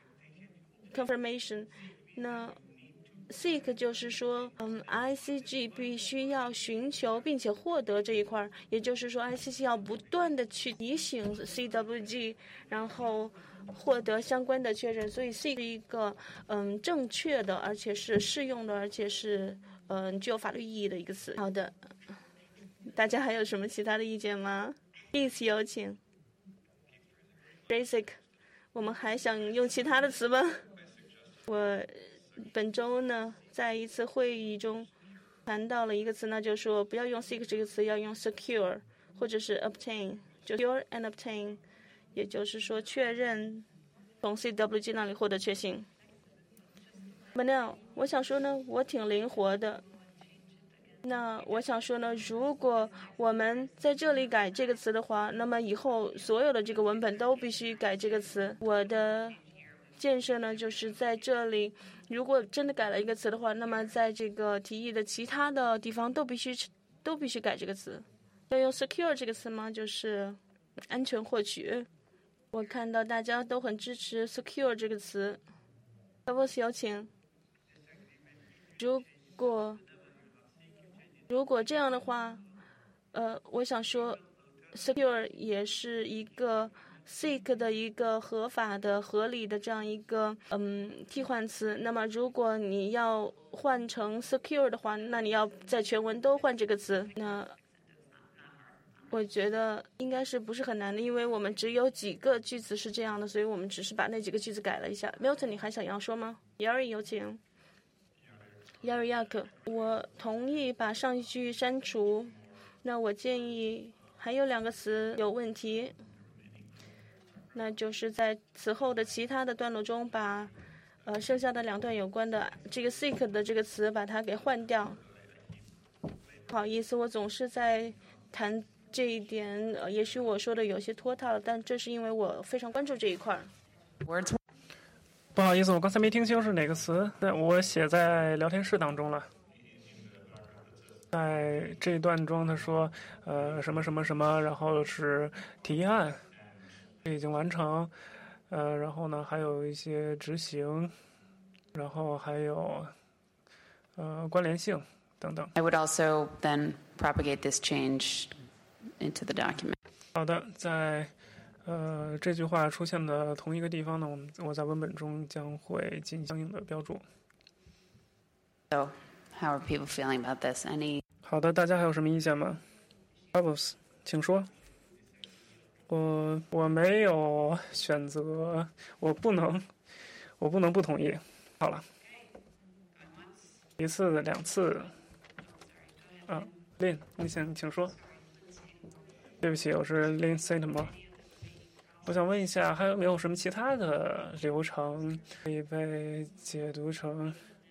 confirmation。那seek 就是说，嗯 ，I C G 必须要寻求并且获得这一块，也就是说 ，I C G 要不断的去提醒 C W G， 然后获得相关的确认。所以 seek 是一个嗯正确的，而且是适用的，而且是嗯具有法律意义的一个词。好的，大家还有什么其他的意见吗 ？Please 有请。Basic， 我们还想用其他的词吗？我。本周呢，在一次会议中谈到了一个词，那就是说不要用 seek 这个词，要用 secure 或者是 obtain， 就 secure and obtain， 也就是说确认从 C W G 那里获得确信。Manal， 我想说呢，我挺灵活的。那我想说呢，如果我们在这里改这个词的话，那么以后所有的这个文本都必须改这个词。我的建设呢，就是在这里。如果真的改了一个词的话，那么在这个提议的其他的地方都必须都必须改这个词。要用 secure 这个词吗？就是安全获取。我看到大家都很支持 secure 这个词。Cavos 有请。如果如果这样的话，呃，我想说 secure 也是一个seek 的一个合法的、合理的这样一个嗯替换词。那么，如果你要换成 secure 的话，那你要在全文都换这个词。那我觉得应该是不是很难的，因为我们只有几个句子是这样的，所以我们只是把那几个句子改了一下。Milton， 你还想要说吗 ？Yari 有请。Yari Yak， 我同意把上一句删除。那我建议还有两个词有问题，那就是在此后的其他的段落中把呃剩下的两段有关的这个 seek 的这个词把它给换掉。不好意思，我总是在谈这一点，呃，也许我说的有些拖沓了，但这是因为我非常关注这一块。 Words. 不好意思，我刚才没听清是哪个词，但我写在聊天室当中了。在这一段中，他说，呃，什么什么什么，然后是提案已经完成，呃，然后呢还有一些执行，然后还有呃关联性等等。 I would also then propagate this change into the document. 好的，在呃这句话出现的同一个地方呢，我们我在文本中将会进行相应的标注。 So, how are people feeling about this? Any? 好的，大家还有什么意见吗 ？Bubbles， 请说。我我没有选择，我不能，我不能不同意。好了，一次两次。啊 ，Lin， 你先请说。对不起，我是 Lin Saintmore。我想问一下，还有没有什么其他的流程可以被解读成，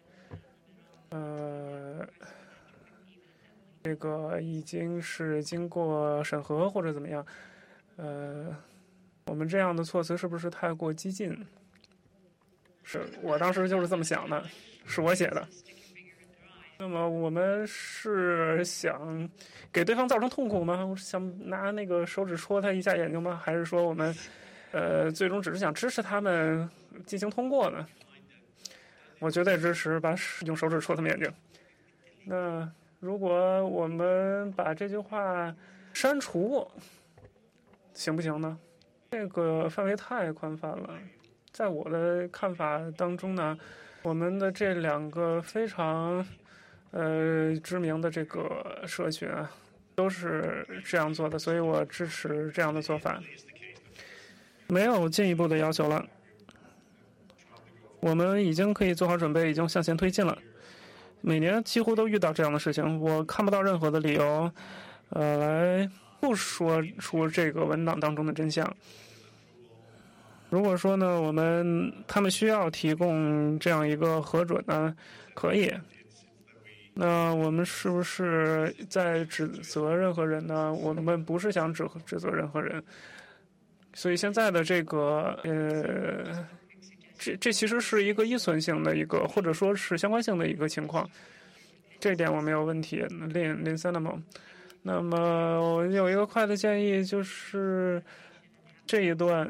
呃，这个已经是经过审核或者怎么样？呃，我们这样的措辞是不是太过激进？是我当时就是这么想的，是我写的。那么我们是想给对方造成痛苦吗？想拿那个手指戳他一下眼睛吗？还是说我们呃最终只是想支持他们进行通过呢？我绝对支持把用手指戳他们眼睛。那如果我们把这句话删除，行不行呢？这个范围太宽泛了。在我的看法当中呢，我们的这两个非常呃知名的这个社群啊，都是这样做的，所以我支持这样的做法。没有进一步的要求了，我们已经可以做好准备，已经向前推进了。每年几乎都遇到这样的事情，我看不到任何的理由，呃，来不说出这个文档当中的真相。如果说呢，我们他们需要提供这样一个核准呢，可以。那我们是不是在指责任何人呢？我们不是想指指责任何人。所以现在的这个呃，这这其实是一个依存性的一个，或者说是相关性的一个情况。这一点我没有问题。零零三那么，那么我有一个快的建议，就是这一段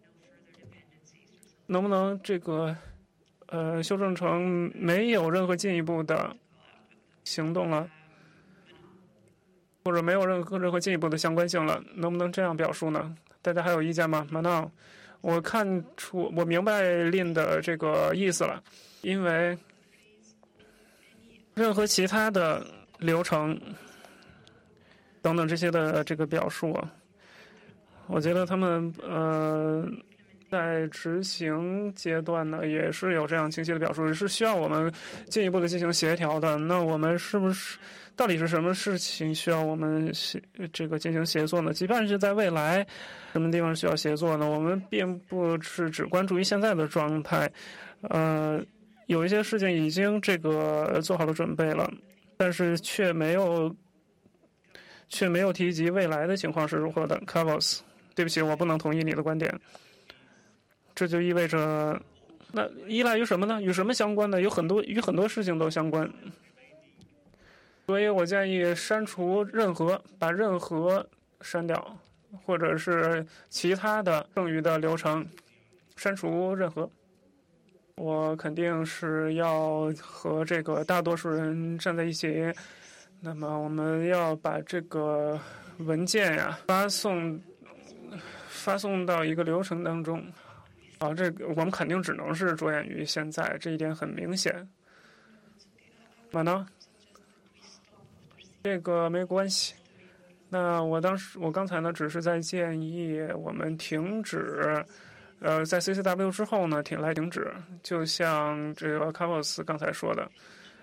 能不能这个呃修正成没有任何进一步的行动了，或者没有任何任何进一步的相关性了，能不能这样表述呢？大家还有意见吗 ？Manon， 我看出我明白 Lin 的这个意思了，因为任何其他的流程等等这些的这个表述，我觉得他们呃在执行阶段呢也是有这样清晰的表述，是需要我们进一步的进行协调的。那我们是不是到底是什么事情需要我们这个进行协作呢？即便是在未来什么地方需要协作呢？我们并不是只关注于现在的状态，呃，有一些事情已经这个做好了准备了，但是却没有却没有提及未来的情况是如何的。Carlos， 对不起，我不能同意你的观点。这就意味着，那依赖于什么呢？与什么相关呢？有很多与很多事情都相关。所以我建议删除任何，把任何删掉，或者是其他的剩余的流程删除任何。我肯定是要和这个大多数人站在一起。那么我们要把这个文件呀发送发送到一个流程当中。啊，这个我们肯定只能是着眼于现在，这一点很明显。马呢？这个没关系。那我当时，我刚才呢，只是在建议我们停止，呃，在 C C W 之后呢，停来停止，就像这个卡沃斯刚才说的。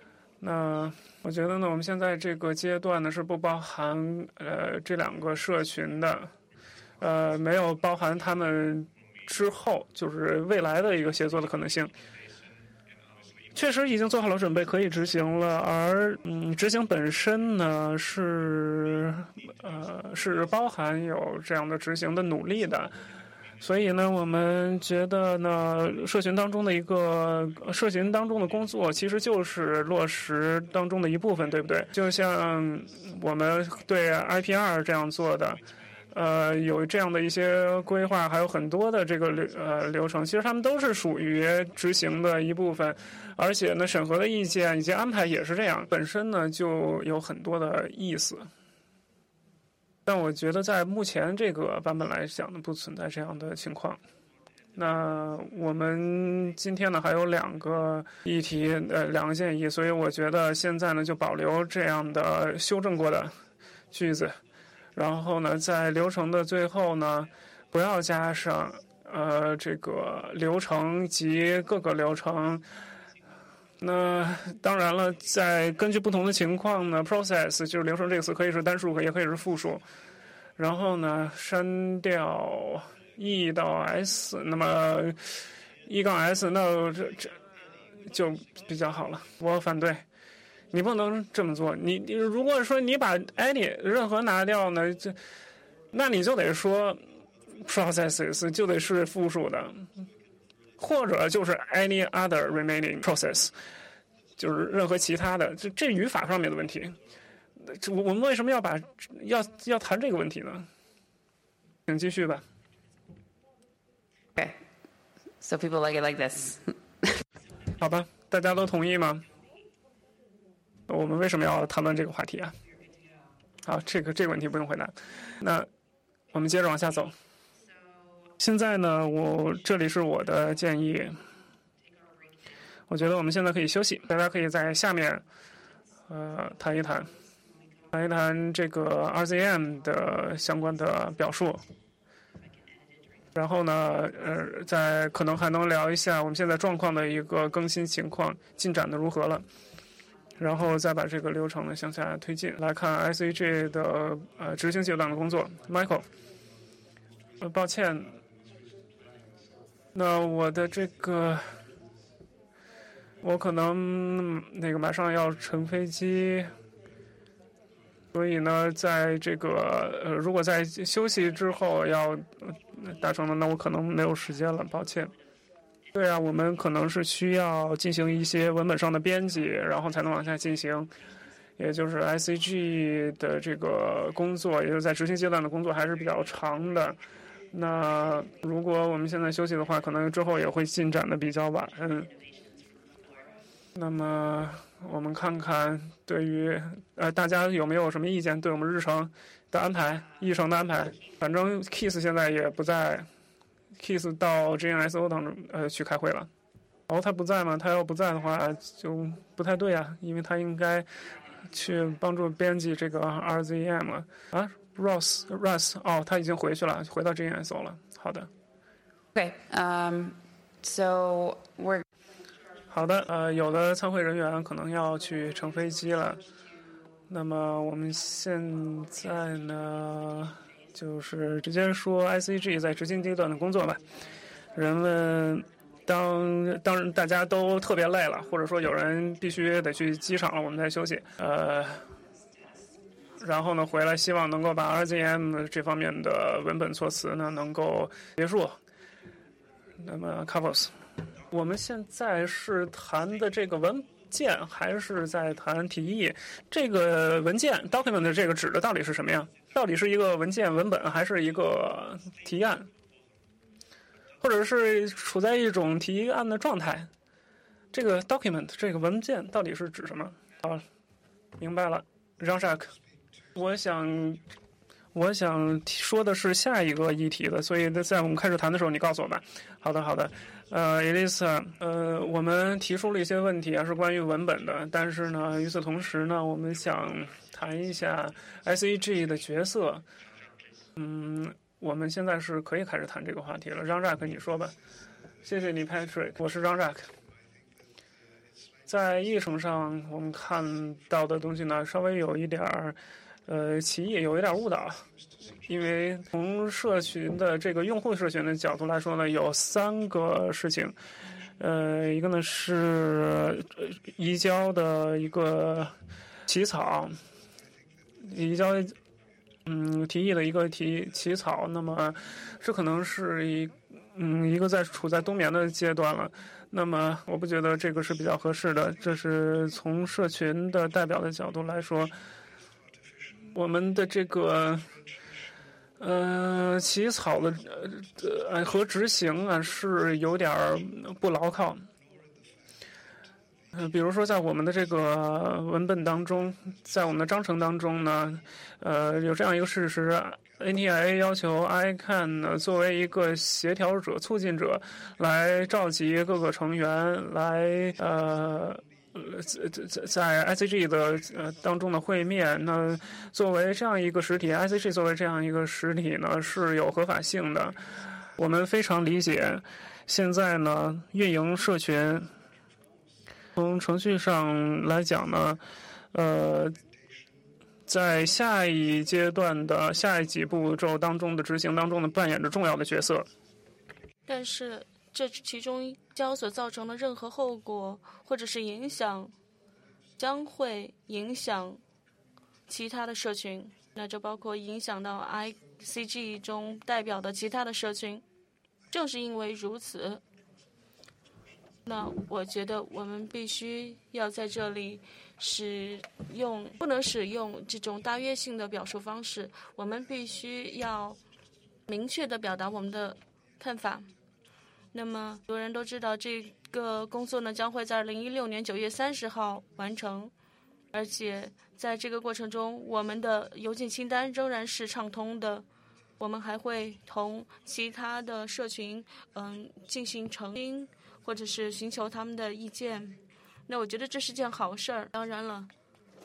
那我觉得呢，我们现在这个阶段呢是不包含呃这两个社群的，呃，没有包含他们之后就是未来的一个协作的可能性。确实已经做好了准备，可以执行了。而嗯，执行本身呢是呃是包含有这样的执行的努力的。所以呢，我们觉得呢，社群当中的一个社群当中的工作，其实就是落实当中的一部分，对不对？就像我们对 I P 二这样做的。呃，有这样的一些规划，还有很多的这个流呃流程，其实他们都是属于执行的一部分，而且呢，审核的意见以及安排也是这样，本身呢就有很多的意思。但我觉得在目前这个版本来讲呢，不存在这样的情况。那我们今天呢还有两个议题，呃，两个建议，所以我觉得现在呢就保留这样的修正过的句子。然后呢，在流程的最后呢，不要加上呃这个流程及各个流程。那当然了，在根据不同的情况呢 ，process 就是流程这个词可以是单数，也可以是复数。然后呢，删掉 e 到 s， 那么 e 杠 s， 那这这就比较好了。我反对。你不能这么做。你你如果说你把 any 任何拿掉呢，这那你就得说 processes 就得是复数的，或者就是 any other remaining process， 就是任何其他的。这这语法上面的问题，我我们为什么要把要要谈这个问题呢？请继续吧。 Okay, so people like it like this. 好吧，大家都同意吗？我们为什么要谈论这个话题啊？好，这个这个问题不用回答。那我们接着往下走。现在呢，我这里是我的建议。我觉得我们现在可以休息，大家可以在下面呃谈一谈，谈一谈这个 R Z M 的相关的表述。然后呢，呃，在可能还能聊一下我们现在状况的一个更新情况，进展的如何了。然后再把这个流程呢向下推进，来看 I C G 的呃执行阶段的工作。Michael， 呃，抱歉，那我的这个我可能那个马上要乘飞机，所以呢，在这个呃如果在休息之后要达成的，那我可能没有时间了，抱歉。对啊，我们可能是需要进行一些文本上的编辑，然后才能往下进行，也就是 I C G 的这个工作，也就是在执行阶段的工作还是比较长的。那如果我们现在休息的话，可能之后也会进展的比较晚。嗯，那么我们看看对于呃大家有没有什么意见，对我们日程的安排、议程的安排。反正 Keith 现在也不在。Keith 到 G N S O 当中呃去开会了，然后他不在嘛？他要不在的话就不太对啊，因为他应该去帮助编辑这个 R Z M 了啊。Ross Russ 哦，他已经回去了，回到 G N S O 了。好的。 Okay, um, so we're 好的，呃，有的参会人员可能要去乘飞机了。那么我们现在呢？就是直接说 I C G 在执行阶段的工作吧。人们当当大家都特别累了，或者说有人必须得去机场了，我们再休息。呃，然后呢回来，希望能够把 R Z M 这方面的文本措辞呢能够结束。那么 Covers， 我们现在是谈的这个文件，还是在谈提议？这个文件 document 的这个指的到底是什么呀？到底是一个文件文本，还是一个提案，或者是处在一种提案的状态？这个 document 这个文件到底是指什么？好，明白了，让 Jack。我想，我想说的是下一个议题的，所以在我们开始谈的时候，你告诉我吧。好的，好的。呃 ，Elisa， 呃，我们提出了一些问题啊，是关于文本的，但是呢，与此同时呢，我们想谈一下 I C G 的角色。嗯，我们现在是可以开始谈这个话题了。让 Jack 你说吧。谢谢你 ，Patrick， 我是让 Jack。 在议程上我们看到的东西呢，稍微有一点儿呃歧义，有一点误导。因为从社群的这个用户社群的角度来说呢，有三个事情，呃，一个呢是移交的一个起草，移交嗯提议的一个提起草，那么这可能是一嗯一个在处在冬眠的阶段了。那么我不觉得这个是比较合适的，这是从社群的代表的角度来说，我们的这个。呃，起草的呃和执行啊是有点不牢靠。呃，比如说在我们的这个文本当中，在我们的章程当中呢，呃，有这样一个事实 ，N T I A 要求 I C A N 呢作为一个协调者、促进者，来召集各个成员来呃。呃，在在 I C G 的呃当中的会面，那作为这样一个实体 ，I C G 作为这样一个实体呢是有合法性的。我们非常理解，现在呢运营社群，从程序上来讲呢，呃，在下一阶段的下一几步骤当中的执行当中呢，扮演着重要的角色。 但是。这其中交所造成的任何后果或者是影响，将会影响其他的社群，那就包括影响到 I C G 中代表的其他的社群。正是因为如此，那我觉得我们必须要在这里使用，不能使用这种大约性的表述方式，我们必须要明确地表达我们的看法。那么，很多人都知道这个工作呢将会在二零一六年九月三十号完成，而且在这个过程中，我们的邮件清单仍然是畅通的。我们还会同其他的社群嗯进行澄清，或者是寻求他们的意见。那我觉得这是件好事儿。当然了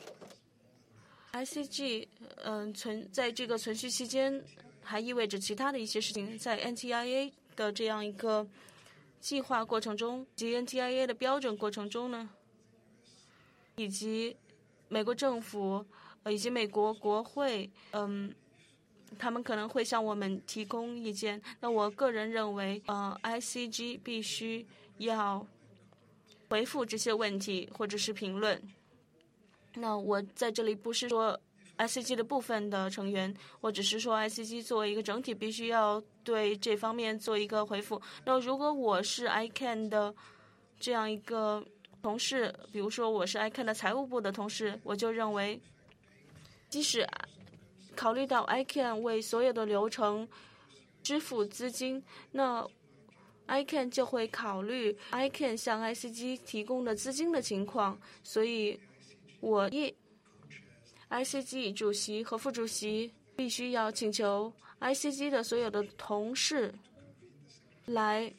，I C G 嗯存在这个存续期间，还意味着其他的一些事情，在 N T I A。的这样一个计划过程中，及 N T I A 的标准过程中呢，以及美国政府呃以及美国国会，嗯，他们可能会向我们提供意见。那我个人认为，呃 ，I C G 必须要回复这些问题或者是评论。那我在这里不是说。I C G 的部分的成员，我只是说 I C G 作为一个整体，必须要对这方面做一个回复。那如果我是 I C A N 的这样一个同事，比如说我是 I C A N 的财务部的同事，我就认为，即使考虑到 I C A N 为所有的流程支付资金，那 I C A N 就会考虑 I C A N 向 I C G 提供的资金的情况，所以我也。I C G 主席和副主席必须要请求 I C G 的所有的同事来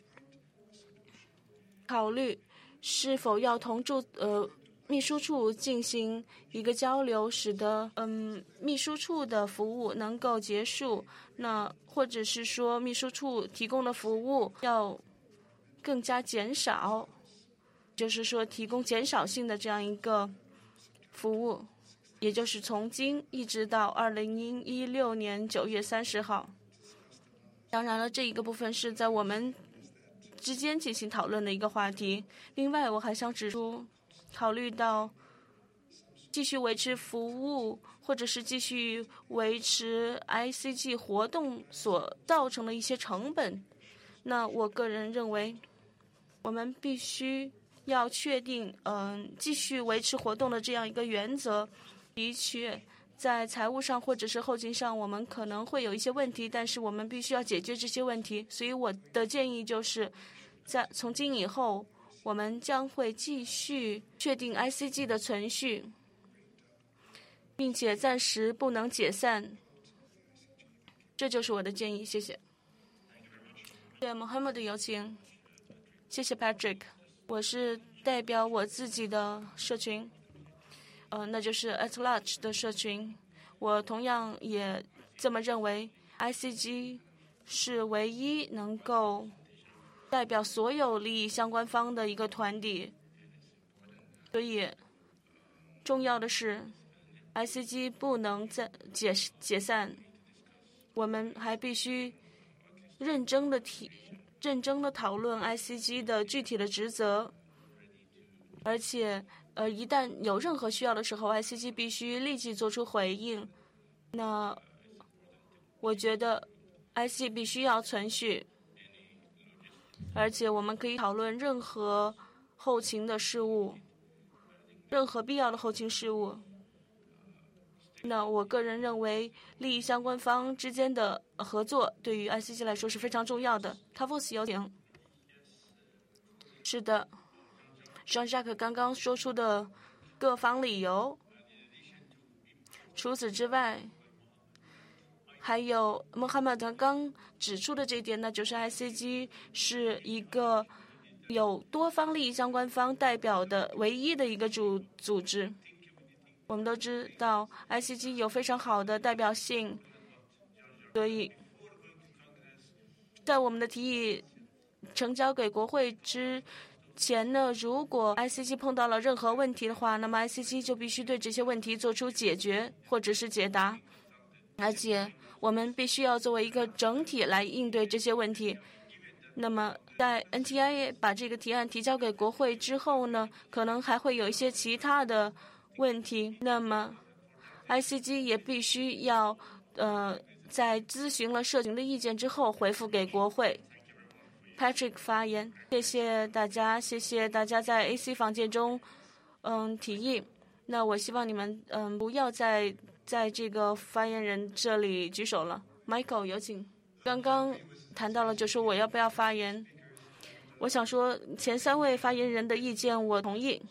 考虑是否要同驻呃秘书处进行一个交流，使得嗯秘书处的服务能够结束。那或者是说秘书处提供的服务要更加减少，就是说提供减少性的这样一个服务。也就是从今一直到二零一六年九月三十号。当然了，这一个部分是在我们之间进行讨论的一个话题。另外，我还想指出，考虑到继续维持服务，或者是继续维持 I C G 活动所造成的一些成本，那我个人认为，我们必须要确定，嗯、呃，继续维持活动的这样一个原则。的确，在财务上或者是后勤上，我们可能会有一些问题，但是我们必须要解决这些问题。所以我的建议就是，在从今以后，我们将会继续确定 I C G 的存续，并且暂时不能解散。这就是我的建议，谢谢。谢谢 Mohammed 有请。谢谢 Patrick， 我是代表我自己的社群。呃，那就是 at large 的社群，我同样也这么认为。I C G 是唯一能够代表所有利益相关方的一个团体， 所以重要的是 I C G 不能再解解散，我们还必须认真的提认真的讨论 I C G 的具体的职责，而且呃，一旦有任何需要的时候 ，I C G 必须立即做出回应。那我觉得 I C G 必须要存续，而且我们可以讨论任何后勤的事务，任何必要的后勤事务。那我个人认为，利益相关方之间的合作对于 I C G 来说是非常重要的。卡夫斯有请。是的，张扎克刚刚说出的各方理由。除此之外，还有穆罕默德刚指出的这一点，那就是 I C G 是一个有多方利益相关方代表的唯一的一个组组织。我们都知道 I C G 有非常好的代表性，所以在我们的提议呈交给国会之前呢，如果 I C G 碰到了任何问题的话，那么 I C G 就必须对这些问题做出解决或者是解答，而且我们必须要作为一个整体来应对这些问题。那么在 N T I A 把这个提案提交给国会之后呢，可能还会有一些其他的问题，那么 I C G 也必须要呃在咨询了社群的意见之后回复给国会。Patrick 发言，谢谢大家，谢谢大家在 A C 房间中嗯提议。那我希望你们嗯不要再在这个发言人这里举手了。Michael 有请。刚刚谈到了就是我要不要发言，我想说前三位发言人的意见我同意。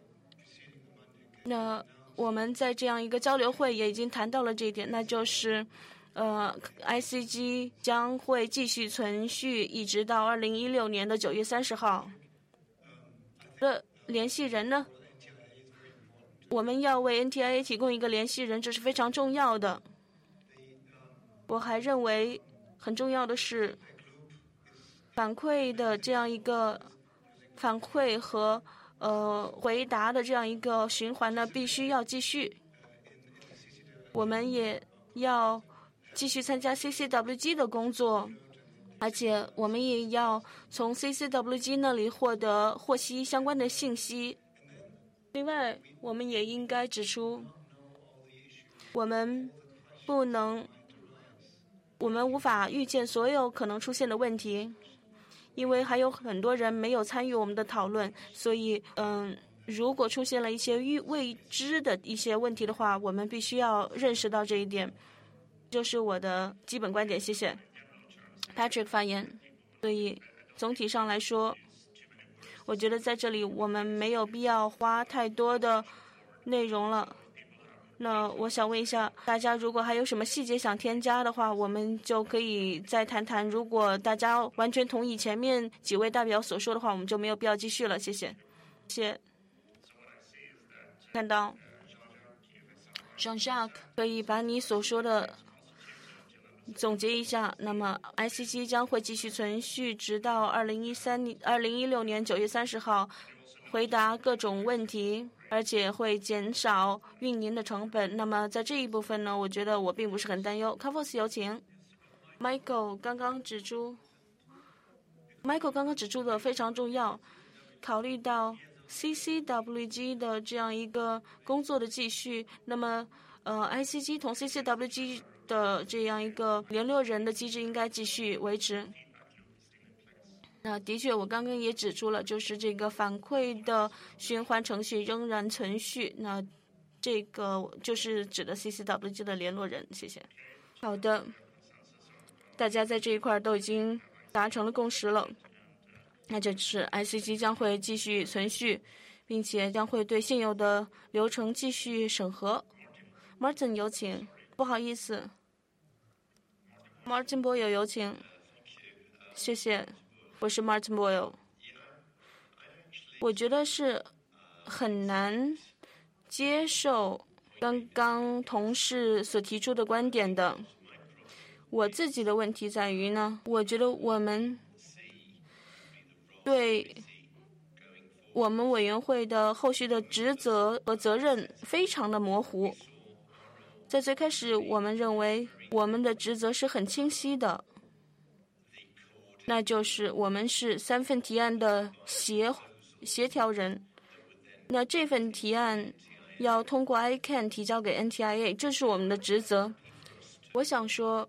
那我们在这样一个交流会也已经谈到了这一点，那就是呃 I C G 将会继续存续一直到二零一六年的九月三十号。的联系人呢，我们要为 N T I A 提供一个联系人，这是非常重要的。我还认为很重要的是反馈的这样一个反馈和呃，回答的这样一个循环呢，必须要继续。我们也要继续参加 C C W G 的工作，而且我们也要从 C C W G 那里获得获悉相关的信息。另外，我们也应该指出，我们不能，我们无法预见所有可能出现的问题。因为还有很多人没有参与我们的讨论，所以嗯，如果出现了一些预未知的一些问题的话，我们必须要认识到这一点，就是我的基本观点。谢谢 Patrick 发言。所以总体上来说，我觉得在这里我们没有必要花太多的内容了。那我想问一下大家，如果还有什么细节想添加的话，我们就可以再谈谈。如果大家完全同意前面几位代表所说的话，我们就没有必要继续了。谢谢。谢谢。看到 Jean-Jacques 可以把你所说的总结一下。那么 I C G 将会继续存续，直到二零一三年、二零一六年九月三十号，回答各种问题。而且会减少运营的成本。那么在这一部分呢，我觉得我并不是很担忧。卡夫斯有请。Michael 刚刚指出 ，Michael 刚刚指出的非常重要。考虑到 C C W G 的这样一个工作的继续，那么呃 I C G 同 C C W G 的这样一个联络人的机制应该继续维持。那的确，我刚刚也指出了，就是这个反馈的循环程序仍然存续。那这个就是指的 C C W G 的联络人。谢谢。好的，大家在这一块都已经达成了共识了。那就是 I C G 将会继续存续，并且将会对现有的流程继续审核。Martin 有请。不好意思 ，Martin Boyle 有请。谢谢。我是 Martin Boyle。我觉得是很难接受刚刚同事所提出的观点的。我自己的问题在于呢，我觉得我们对我们委员会的后续的职责和责任非常的模糊。在最开始，我们认为我们的职责是很清晰的，那就是我们是三份提案的协协调人。那这份提案要通过 I C A N 提交给 N T I A， 这是我们的职责。我想说，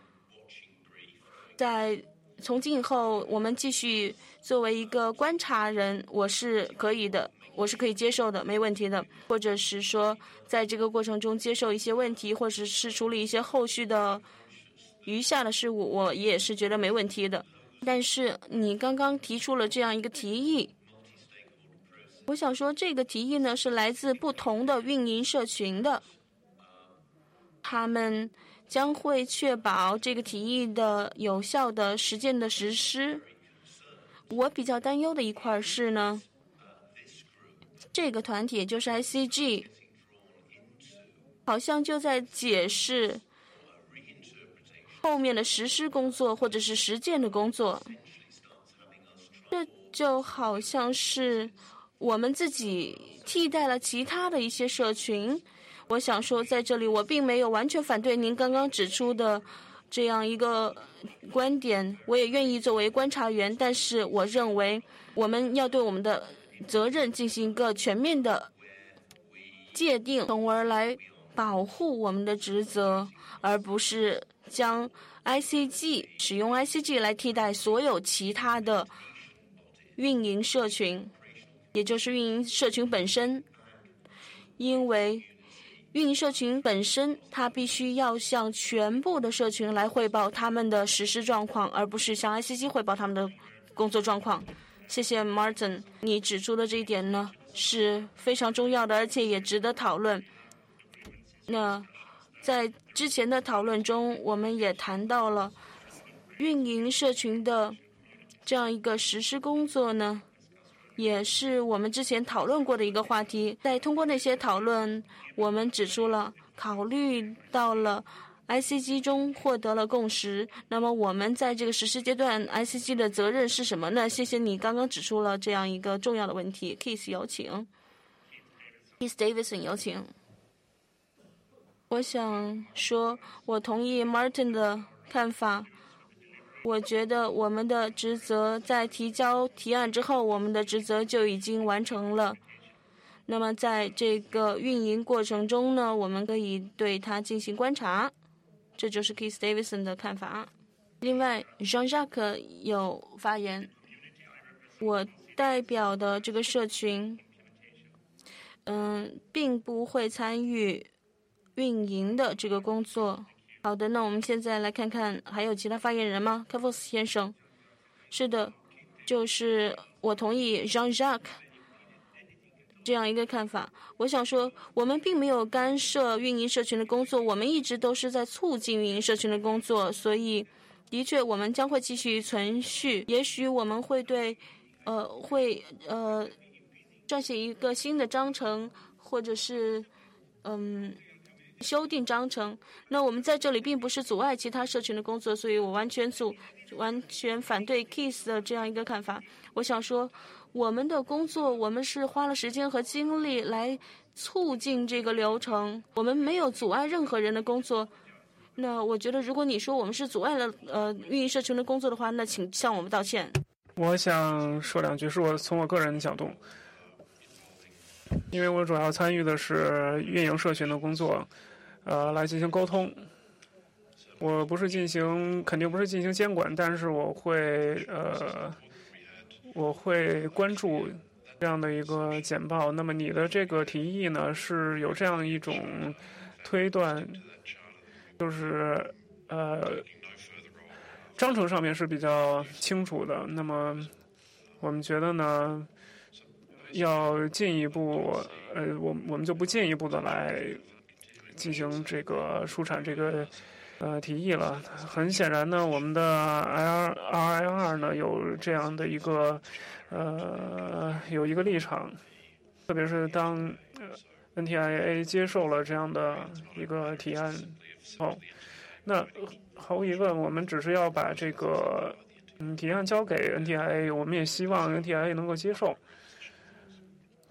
在从今以后，我们继续作为一个观察人，我是可以的，我是可以接受的，没问题的。或者是说，在这个过程中接受一些问题，或者是处理一些后续的余下的事务，我也是觉得没问题的。但是你刚刚提出了这样一个提议，我想说，这个提议呢是来自不同的运营社群的，他们将会确保这个提议的有效的实践的实施。我比较担忧的一块是呢，这个团体也就是 I C G 好像就在解释后面的实施工作或者是实践的工作，这就好像是我们自己替代了其他的一些社群。我想说，在这里我并没有完全反对您刚刚指出的这样一个观点，我也愿意作为观察员，但是我认为我们要对我们的责任进行一个全面的界定，从而来保护我们的职责，而不是将 I C G 使用 I C G 来替代所有其他的运营社群，也就是运营社群本身。因为运营社群本身，它必须要向全部的社群来汇报他们的实施状况，而不是向 I C G 汇报他们的工作状况。谢谢 Martin， 你指出的这一点呢是非常重要的，而且也值得讨论。那在之前的讨论中，我们也谈到了运营社群的这样一个实施工作呢，也是我们之前讨论过的一个话题。在通过那些讨论，我们指出了，考虑到了 I C G 中获得了共识。那么我们在这个实施阶段 I C G 的责任是什么呢？谢谢你刚刚指出了这样一个重要的问题。Keith 有请。Keith Davidson 有请。我想说，我同意 Martin 的看法。我觉得我们的职责在提交提案之后，我们的职责就已经完成了。那么在这个运营过程中呢，我们可以对它进行观察。这就是 Keith Davidson 的看法。另外 Jean-Jacques 有发言。我代表的这个社群，嗯，并不会参与运营的这个工作。好的，那我们现在来看看还有其他发言人吗？科夫斯先生。是的，就是我同意 Jean-Jacques 这样一个看法。我想说，我们并没有干涉运营社群的工作，我们一直都是在促进运营社群的工作，所以的确我们将会继续存续。也许我们会对呃会呃撰写一个新的章程，或者是嗯修订章程。那我们在这里并不是阻碍其他社群的工作，所以我完全阻完全反对 Keith 的这样一个看法。我想说，我们的工作，我们是花了时间和精力来促进这个流程，我们没有阻碍任何人的工作。那我觉得，如果你说我们是阻碍了呃运营社群的工作的话，那请向我们道歉。 我想说两句，是我从我个人的角度，因为我主要参与的是运营社群的工作，呃，来进行沟通。我不是进行，肯定不是进行监管，但是我会呃，我会关注这样的一个简报。那么你的这个提议呢，是有这样一种推断，就是呃，章程上面是比较清楚的。那么我们觉得呢，要进一步，呃，我我们就不进一步的来进行这个舒产这个呃提议了。很显然呢，我们的 R I R 呢有这样的一个呃有一个立场，特别是当、呃、N T I A 接受了这样的一个提案后，那毫无疑问，我们只是要把这个嗯提案交给 N T I A， 我们也希望 N T I A 能够接受。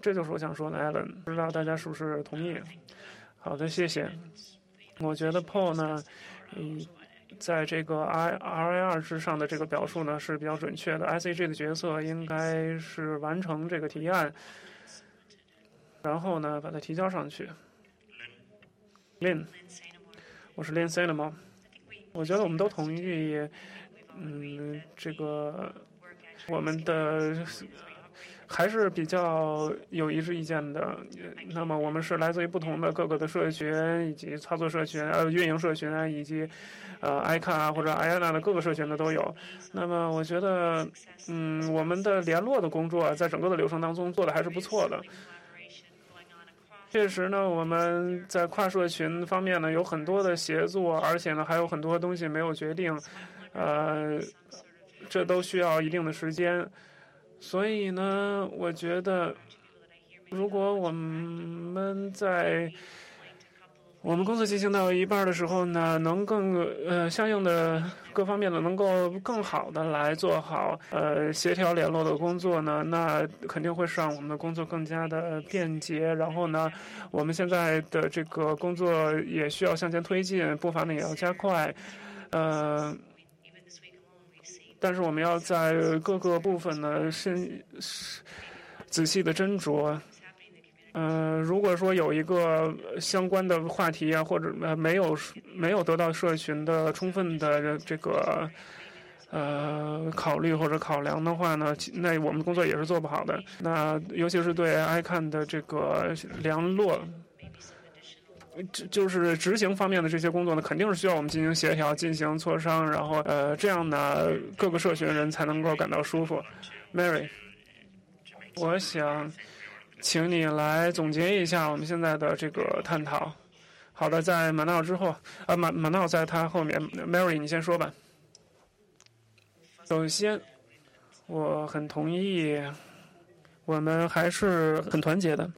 这就是我想说的 Alan， 不知道大家是不是同意？好的，谢谢。我觉得 Paul 呢，嗯，在这个 R I R 之上的这个表述呢是比较准确的。S A G 的角色应该是完成这个提案，然后呢把它提交上去。Lin， 我是 Lin Sainamo。我觉得我们都同意，嗯，这个我们的还是比较有一致意见的。那么我们是来自于不同的各个的社群，以及操作社群、呃运营社群啊，以及呃 I C A N 啊或者 I A N A 的各个社群的都有。那么我觉得，嗯，我们的联络的工作在整个的流程当中做的还是不错的。确实呢，我们在跨社群方面呢有很多的协作，而且呢还有很多东西没有决定，呃，这都需要一定的时间。所以呢，我觉得如果我们在我们工作进行到一半的时候呢，能更呃相应的各方面的能够更好的来做好呃协调联络的工作呢，那肯定会让我们的工作更加的便捷。然后呢，我们现在的这个工作也需要向前推进，步伐呢也要加快，呃。但是我们要在各个部分呢深仔细的斟酌。呃，如果说有一个相关的话题啊，或者呃没有没有得到社群的充分的这个呃考虑或者考量的话呢，那我们的工作也是做不好的。那尤其是对 I C A N 的这个联络，就是执行方面的这些工作呢，肯定是需要我们进行协调、进行磋商，然后呃这样呢各个社群人才能够感到舒服。Mary， 我想请你来总结一下我们现在的这个探讨。好的，在马闹之后，啊马马闹在他后面 ，Mary 你先说吧。首先，我很同意，我们还是很团结的。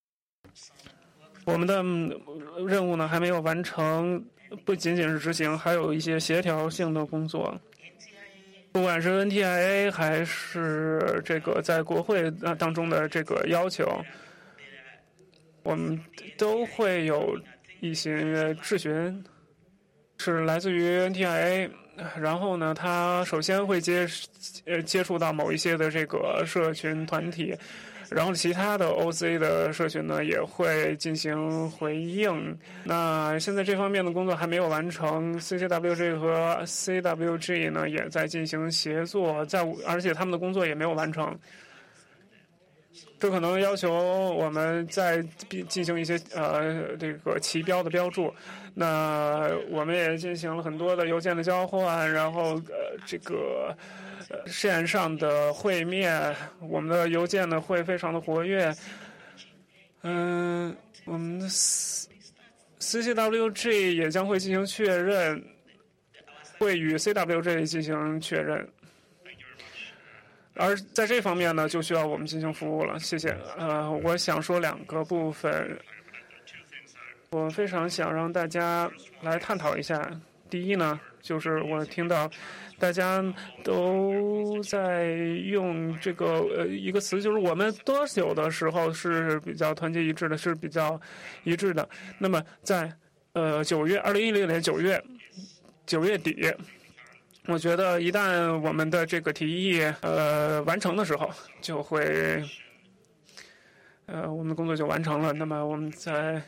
我们的任务呢还没有完成，不仅仅是执行，还有一些协调性的工作。不管是 N T I A 还是这个在国会当中的这个要求，我们都会有一些质询，是来自于 N T I A。然后呢，他首先会接呃接触到某一些的这个社群团体。然后其他的 O C 的社群呢也会进行回应。那现在这方面的工作还没有完成 ，C C W G 和 C W G 呢也在进行协作，在而且他们的工作也没有完成。这可能要求我们再进行一些呃这个旗标的标注。那我们也进行了很多的邮件的交换，然后呃这个。线上的会面，我们的邮件呢会非常的活跃。嗯，我们的 C C W G 也将会进行确认，会与 C W G 进行确认。而在这方面呢，就需要我们进行服务了。谢谢。呃，我想说两个部分，我非常想让大家来探讨一下。第一呢，就是我听到。大家都在用这个呃一个词，就是我们多久的时候是比较团结一致的，是比较一致的。那么在呃九月二零一零年九月九月底，我觉得一旦我们的这个提议呃完成的时候，就会呃我们的工作就完成了。那么我们在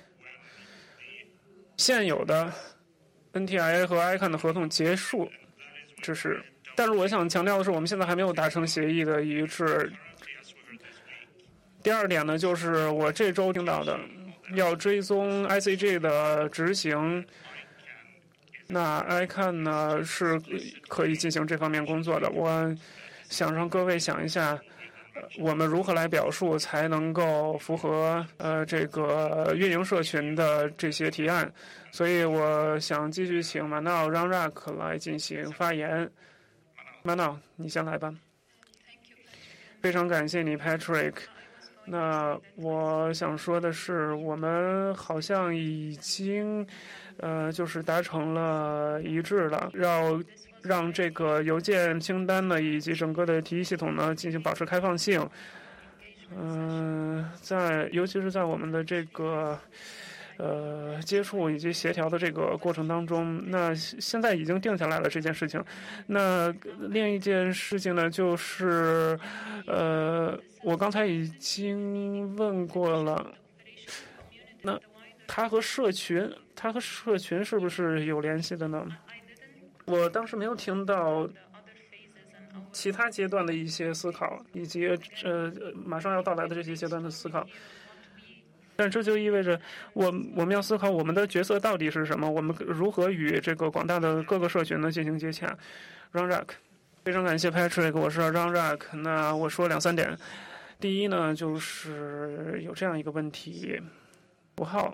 现有的 N T I A 和 I C A N 的合同结束。这是，但是我想强调的是，我们现在还没有达成协议的一致。第二点呢，就是我这周听到的，要追踪 I C G 的执行。那 I C A N 呢是可以进行这方面工作的。我想让各位想一下，我们如何来表述才能够符合呃这个运营社群的这些提案。所以我想继续请马闹让 Rack 来进行发言。马闹，你先来吧。非常感谢你 Patrick。那我想说的是，我们好像已经呃就是达成了一致了，要让这个邮件清单呢以及整个的提议系统呢进行保持开放性。 嗯、呃，在尤其是在我们的这个呃接触以及协调的这个过程当中，那现在已经定下来了这件事情。那另一件事情呢，就是呃，我刚才已经问过了，那他和社群，他和社群是不是有联系的呢？我当时没有听到其他阶段的一些思考，以及呃马上要到来的这些阶段的思考。但这就意味着我我们要思考我们的角色到底是什么，我们如何与这个广大的各个社群呢进行接洽。让 Rack， 非常感谢 Patrick， 我是让 Rack。那我说两三点，第一呢，就是有这样一个问题，五号，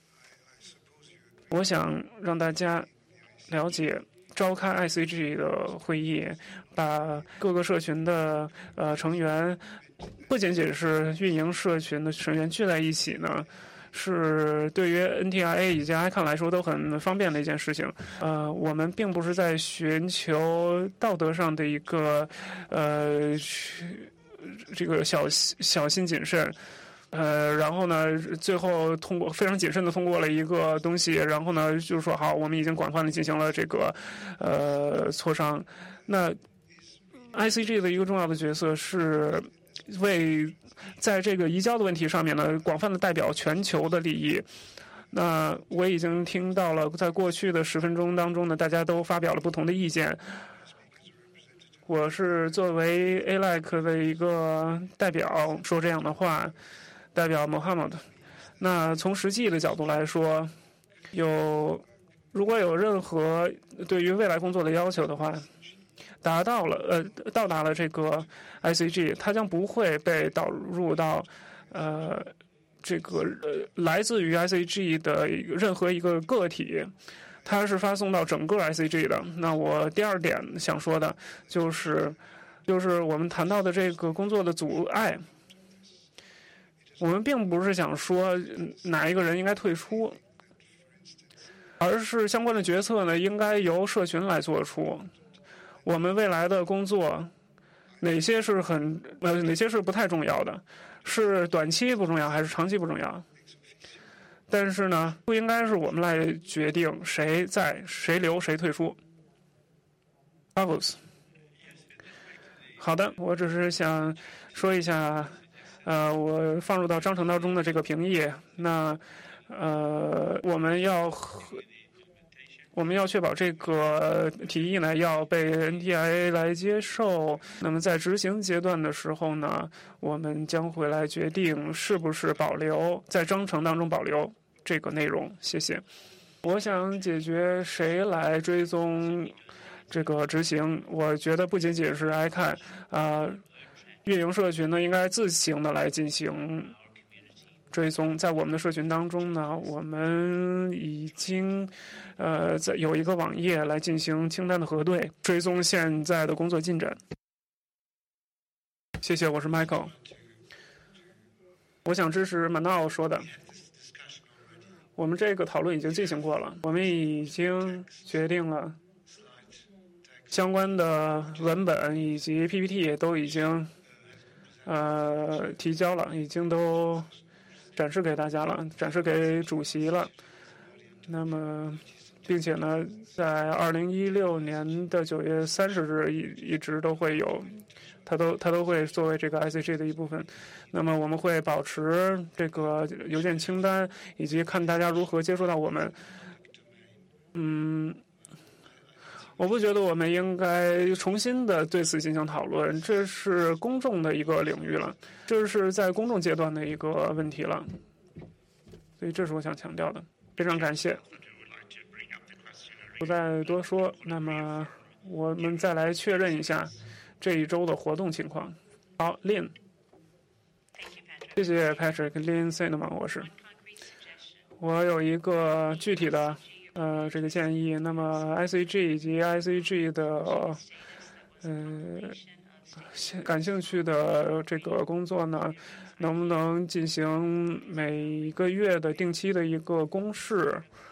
我想让大家了解。召开 I C G 的会议，把各个社群的呃成员，不仅仅是运营社群的成员聚在一起呢，是对于 N T I A 以及 icon 来说都很方便的一件事情。呃，我们并不是在寻求道德上的一个呃这个小小心谨慎。呃，然后呢，最后通过非常谨慎的通过了一个东西，然后呢，就是说好，我们已经广泛的进行了这个呃磋商。那 I C G 的一个重要的角色是为在这个移交的问题上面呢，广泛的代表全球的利益。那我已经听到了，在过去的十分钟当中呢，大家都发表了不同的意见。我是作为 A L E C 的一个代表说这样的话。代表 Mohammed， 那从实际的角度来说，有如果有任何对于未来工作的要求的话，达到了呃到达了这个 I C G， 它将不会被导入到呃这个呃来自于 I C G 的任何一个个体，它是发送到整个 I C G 的。那我第二点想说的就是就是我们谈到的这个工作的阻碍。我们并不是想说哪一个人应该退出，而是相关的决策呢，应该由社群来做出。我们未来的工作，哪些是很呃，哪些是不太重要的，是短期不重要还是长期不重要？但是呢，不应该是我们来决定谁在、谁留、谁退出。Davos， 好的，我只是想说一下。呃，我放入到章程当中的这个评议，那呃，我们要我们要确保这个提议呢要被 N T I A 来接受。那么在执行阶段的时候呢，我们将会来决定是不是保留在章程当中保留这个内容。谢谢。我想解决谁来追踪这个执行，我觉得不仅仅是爱看啊。呃运营社群呢，应该自行的来进行追踪。在我们的社群当中呢，我们已经呃在有一个网页来进行清单的核对，追踪现在的工作进展。谢谢，我是 Michael。我想支持马闹说的，我们这个讨论已经进行过了，我们已经决定了相关的文本以及 P P T 都已经。呃，提交了，已经都展示给大家了，展示给主席了。那么，并且呢，在二零一六年的九月三十日一一直都会有，它都它都会作为这个 I C G 的一部分。那么，我们会保持这个邮件清单，以及看大家如何接触到我们。嗯。我不觉得我们应该重新的对此进行讨论，这是公众的一个领域了，这是在公众阶段的一个问题了，所以这是我想强调的。非常感谢，不再多说。那么我们再来确认一下这一周的活动情况。好 ，Lin， 谢谢 Patrick，Lin Cinnamon， 我是，我有一个具体的。呃，这个建议，那么 I C G 以及 I C G 的呃感兴趣的这个工作呢，能不能进行每个月的定期的一个公示？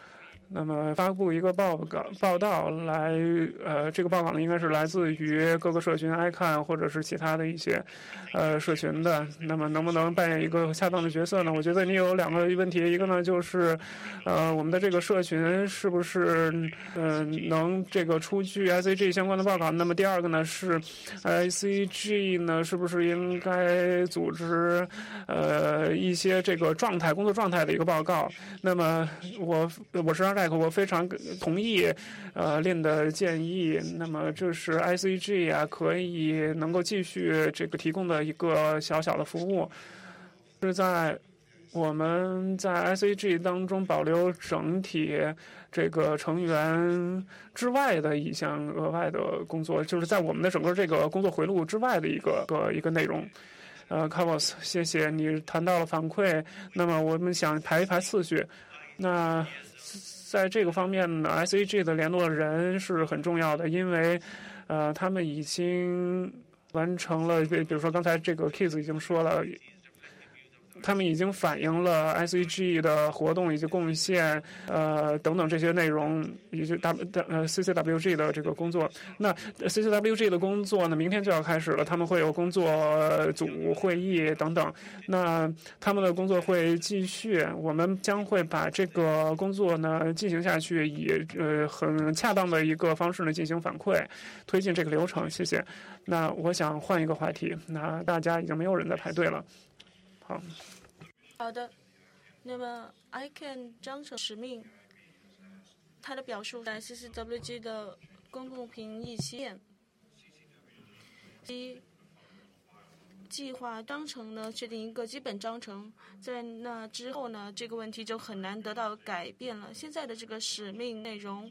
那么发布一个报告报道来，呃，这个报告呢应该是来自于各个社群 icon 或者是其他的一些，呃，社群的。那么能不能扮演一个恰当的角色呢？我觉得你有两个问题，一个呢就是，呃，我们的这个社群是不是，嗯、呃，能这个出具 I C G 相关的报告？那么第二个呢是 I C G 呢是不是应该组织，呃，一些这个状态工作状态的一个报告？那么我我是让我非常同意，呃，Lin 的建议。那么这是 I C G 啊，可以能够继续这个提供的一个小小的服务，是在我们在 I C G 当中保留整体这个成员之外的一项额外的工作，就是在我们的整个这个工作回路之外的一个个一个内容。呃 ，Carlos， 谢谢你谈到了反馈。那么我们想排一排次序。那在这个方面呢 ，I C G 的联络人是很重要的，因为，呃，他们已经完成了，比比如说刚才这个 Kiss 已经说了，他们已经反映了 I C G 的活动以及贡献，呃，等等这些内容，以及 W 呃 C C W G 的这个工作。那 C C W G 的工作呢，明天就要开始了，他们会有工作组会议等等。那他们的工作会继续，我们将会把这个工作呢进行下去，以呃很恰当的一个方式呢进行反馈，推进这个流程。谢谢。那我想换一个话题，那大家已经没有人在排队了。好， 好的。那么 I C A N 章程使命，它的表述在 C C W G 的公共评议期限，即计划章程呢确定一个基本章程，在那之后呢，这个问题就很难得到改变了。现在的这个使命内容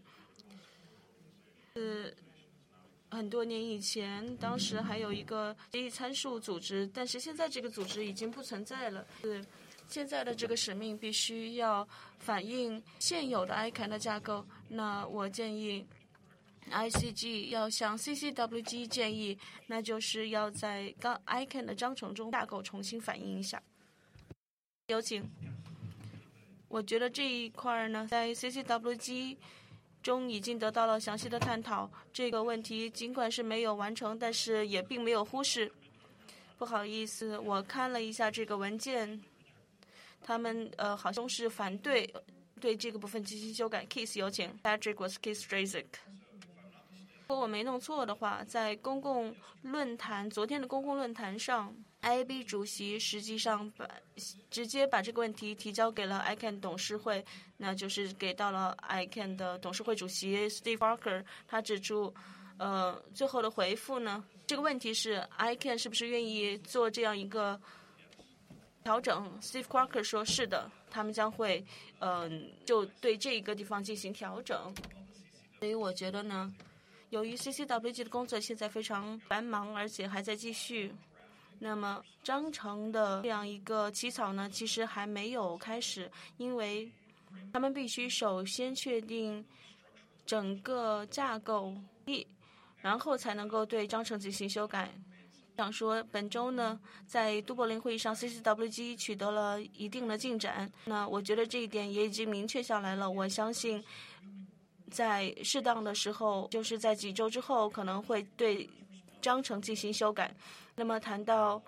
是很多年以前，当时还有一个协议参数组织，但是现在这个组织已经不存在了。是现在的这个使命必须要反映现有的 I C A N 的架构。那我建议 I C G 要向 C C W G 建议，那就是要在刚 I C A N 的章程中架构重新反映一下。有请。我觉得这一块呢，在 C C W G中已经得到了详细的探讨。这个问题尽管是没有完成，但是也并没有忽视。不好意思，我看了一下这个文件，他们呃好像是反对对这个部分进行修改。Kiss 有请。Patrick was Kiss Strazik。如果我没弄错的话，在公共论坛昨天的公共论坛上 ，I A B 主席实际上把直接把这个问题提交给了 I C A N 董事会，那就是给到了 I C A N 的董事会主席 Steve Barker。他指出，呃，最后的回复呢，这个问题是 I C A N 是不是愿意做这样一个调整 ？Steve Barker 说是的，他们将会，嗯、呃，就对这个地方进行调整。所以我觉得呢。由于 C C W G 的工作现在非常繁忙，而且还在继续，那么章程的这样一个起草呢，其实还没有开始，因为他们必须首先确定整个架构，然后才能够对章程进行修改。想说本周呢，在都柏林会议上 ，C C W G 取得了一定的进展。那我觉得这一点也已经明确下来了。我相信。在适当的时候，就是在几周之后，可能会对章程进行修改。那么谈到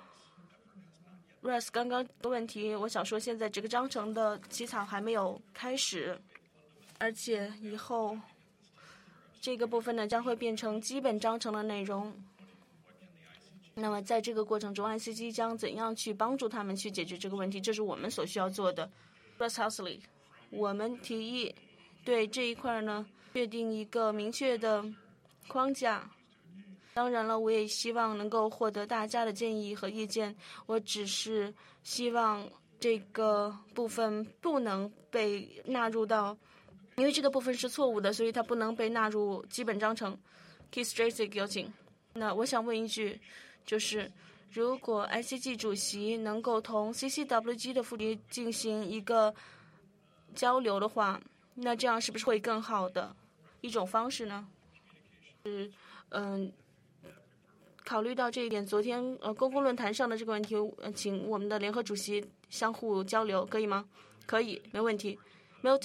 Russ 刚刚的问题，我想说，现在这个章程的起草还没有开始，而且以后这个部分呢将会变成基本章程的内容。那么在这个过程中 ，I C G 将怎样去帮助他们去解决这个问题？这是我们所需要做的。Russ Housley， 我们提议。对这一块呢，确定一个明确的框架。当然了，我也希望能够获得大家的建议和意见。我只是希望这个部分不能被纳入到，因为这个部分是错误的，所以它不能被纳入基本章程。Keith Strazik 有请。那我想问一句，就是如果 I C G 主席能够同 C C W G 的副理进行一个交流的话。那这样是不是会更好的一种方式呢？是，嗯、呃，考虑到这一点，昨天呃公共论坛上的这个问题，呃，请我们的联合主席相互交流，可以吗？可以，没问题。Milton，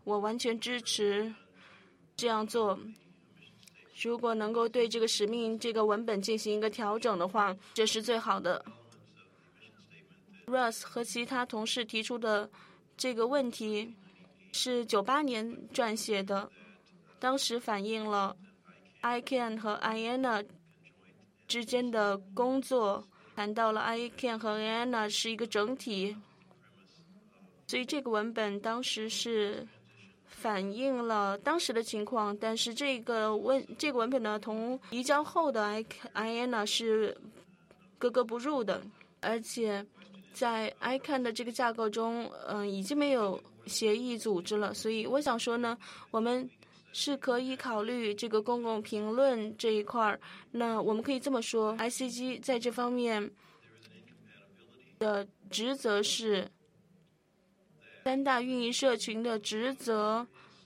我完全支持这样做。如果能够对这个使命、这个文本进行一个调整的话，这是最好的。Russ 和其他同事提出的这个问题是九八年撰写的，当时反映了 I C A N 和 I A N A 之间的工作，谈到了 I C A N 和 I A N A 是一个整体，所以这个文本当时是反映了当时的情况，但是这个文这个文本呢，同移交后的 I A N A 是格格不入的，而且在 I C A N 的这个架构中，嗯、呃，已经没有协议组织了，所以我想说呢，我们是可以考虑这个公共评论这一块儿。那我们可以这么说 ，I C G 在这方面的职责是三大运营社群的职责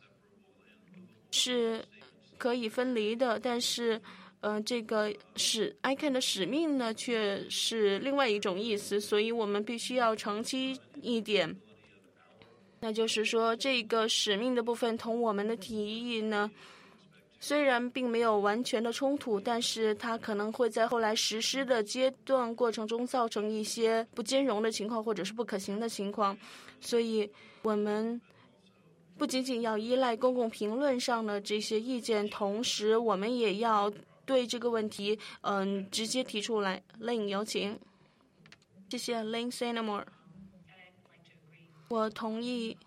是可以分离的，但是，呃，这个使 I C A N 的使命呢，却是另外一种意思，所以我们必须要澄清一点，那就是说，这个使命的部分同我们的提议呢，虽然并没有完全的冲突，但是它可能会在后来实施的阶段过程中造成一些不兼容的情况，或者是不可行的情况。所以我们不仅仅要依赖公共评论上的这些意见，同时我们也要对这个问题嗯直接提出来。Lin 有请。谢谢 Lin Sanamore。我同意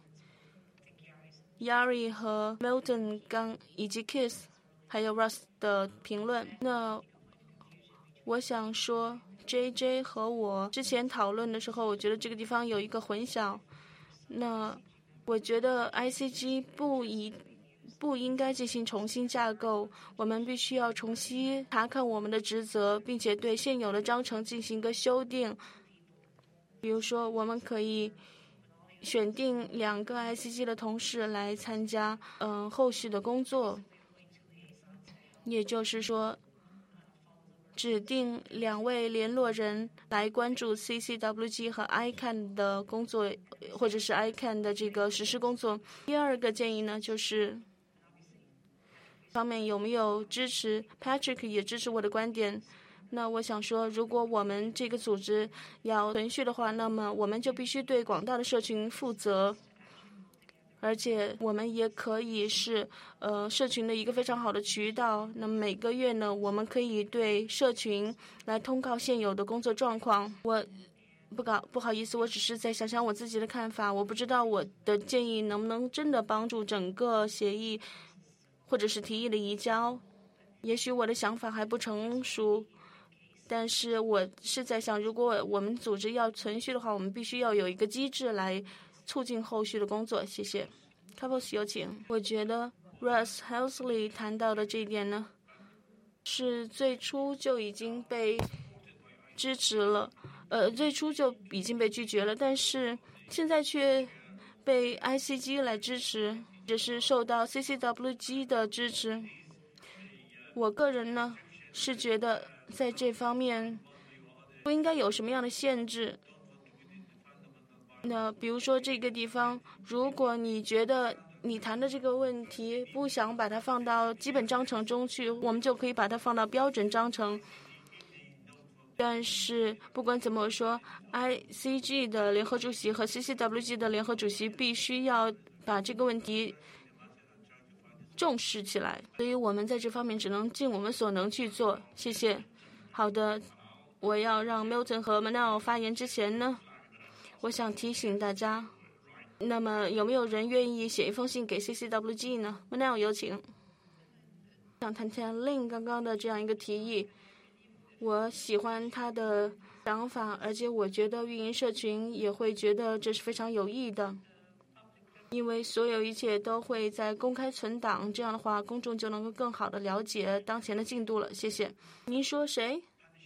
Yari 和 Milton 刚以及 Kiss 还有 Russ 的评论。那我想说 J J 和我之前讨论的时候，我觉得这个地方有一个混淆。那我觉得 I C G 不一不应该进行重新架构，我们必须要重新查看我们的职责，并且对现有的章程进行一个修订。比如说，我们可以选定两个 I C G 的同事来参加嗯、呃、后续的工作，也就是说，指定两位联络人来关注 C C W G 和 I C A N 的工作，或者是 I C A N 的这个实施工作。第二个建议呢，就是方面有没有支持 Patrick 也支持我的观点。那我想说，如果我们这个组织要存续的话，那么我们就必须对广大的社群负责，而且我们也可以是呃社群的一个非常好的渠道。那么每个月呢，我们可以对社群来通告现有的工作状况。我不搞不好意思，我只是在想想我自己的看法，我不知道我的建议能不能真的帮助整个协议或者是提议的移交。也许我的想法还不成熟，但是我是在想，如果我们组织要存续的话，我们必须要有一个机制来促进后续的工作。谢谢。Carlos 有请。我觉得 Russ Helsley 谈到的这一点呢，是最初就已经被支持了，呃，最初就已经被拒绝了，但是现在却被 I C G 来支持，只是受到 C C W G 的支持。我个人呢是觉得在这方面不应该有什么样的限制。那比如说这个地方，如果你觉得你谈的这个问题不想把它放到基本章程中去，我们就可以把它放到标准章程。但是不管怎么说 ，I C G 的联合主席和 C C W G 的联合主席必须要把这个问题重视起来，所以我们在这方面只能尽我们所能去做。谢谢。好的，我要让 Milton 和 Manal 发言之前呢，我想提醒大家，那么有没有人愿意写一封信给 C C W G 呢？ Manal 有请。想谈谈 Lin 刚刚的这样一个提议，我喜欢他的想法，而且我觉得运营社群也会觉得这是非常有益的。因为所有一切都会在公开存档，这样的话公众就能够更好的了解当前的进度了。谢谢。您说谁？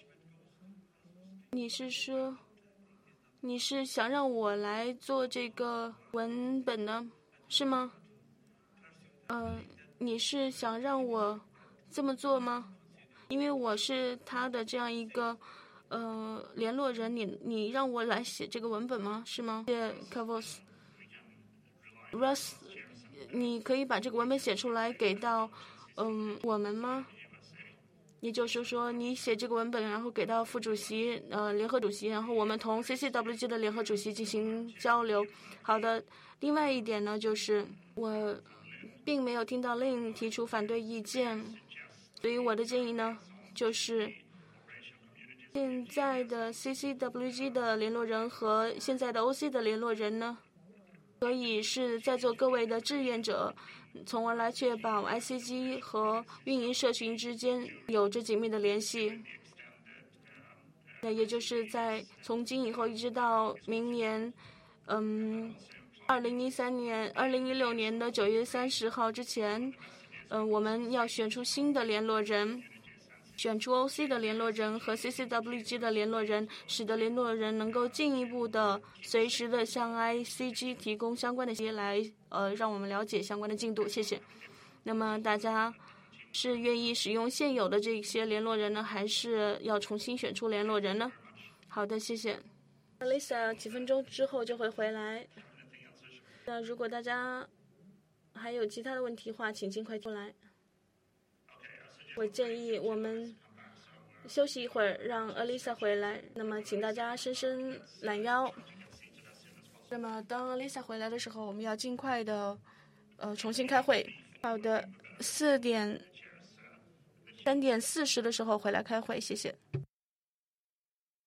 你是说你是想让我来做这个文本呢，是吗？呃，你是想让我这么做吗？因为我是他的这样一个呃联络人，你你让我来写这个文本吗？是吗？谢谢 Carlos。Russ 你可以把这个文本写出来给到嗯我们吗？也就是说，你写这个文本，然后给到副主席，呃，联合主席，然后我们同 C C W G 的联合主席进行交流。好的，另外一点呢，就是我并没有听到 Lin 提出反对意见，所以我的建议呢，就是现在的 C C W G 的联络人和现在的 O C 的联络人呢，可以是在座各位的志愿者。从而来确保 I C G 和运营社群之间有着紧密的联系。那也就是在从今以后一直到明年，嗯，二零一三年、二零一六年的九月三十号之前，嗯，我们要选出新的联络人，选出 O C 的联络人和 C C W G 的联络人，使得联络人能够进一步的、随时的向 I C G 提供相关的信息来。呃，让我们了解相关的进度，谢谢。那么大家是愿意使用现有的这些联络人呢，还是要重新选出联络人呢？好的，谢谢。Lisa 几分钟之后就会回来。那如果大家还有其他的问题的话，请尽快出来。我建议我们休息一会儿，让 Alisa 回来。那么请大家伸伸懒腰。那么当 Lisa 回来的时候，我们要尽快的呃重新开会。好的，四点三点四十的时候回来开会，谢谢。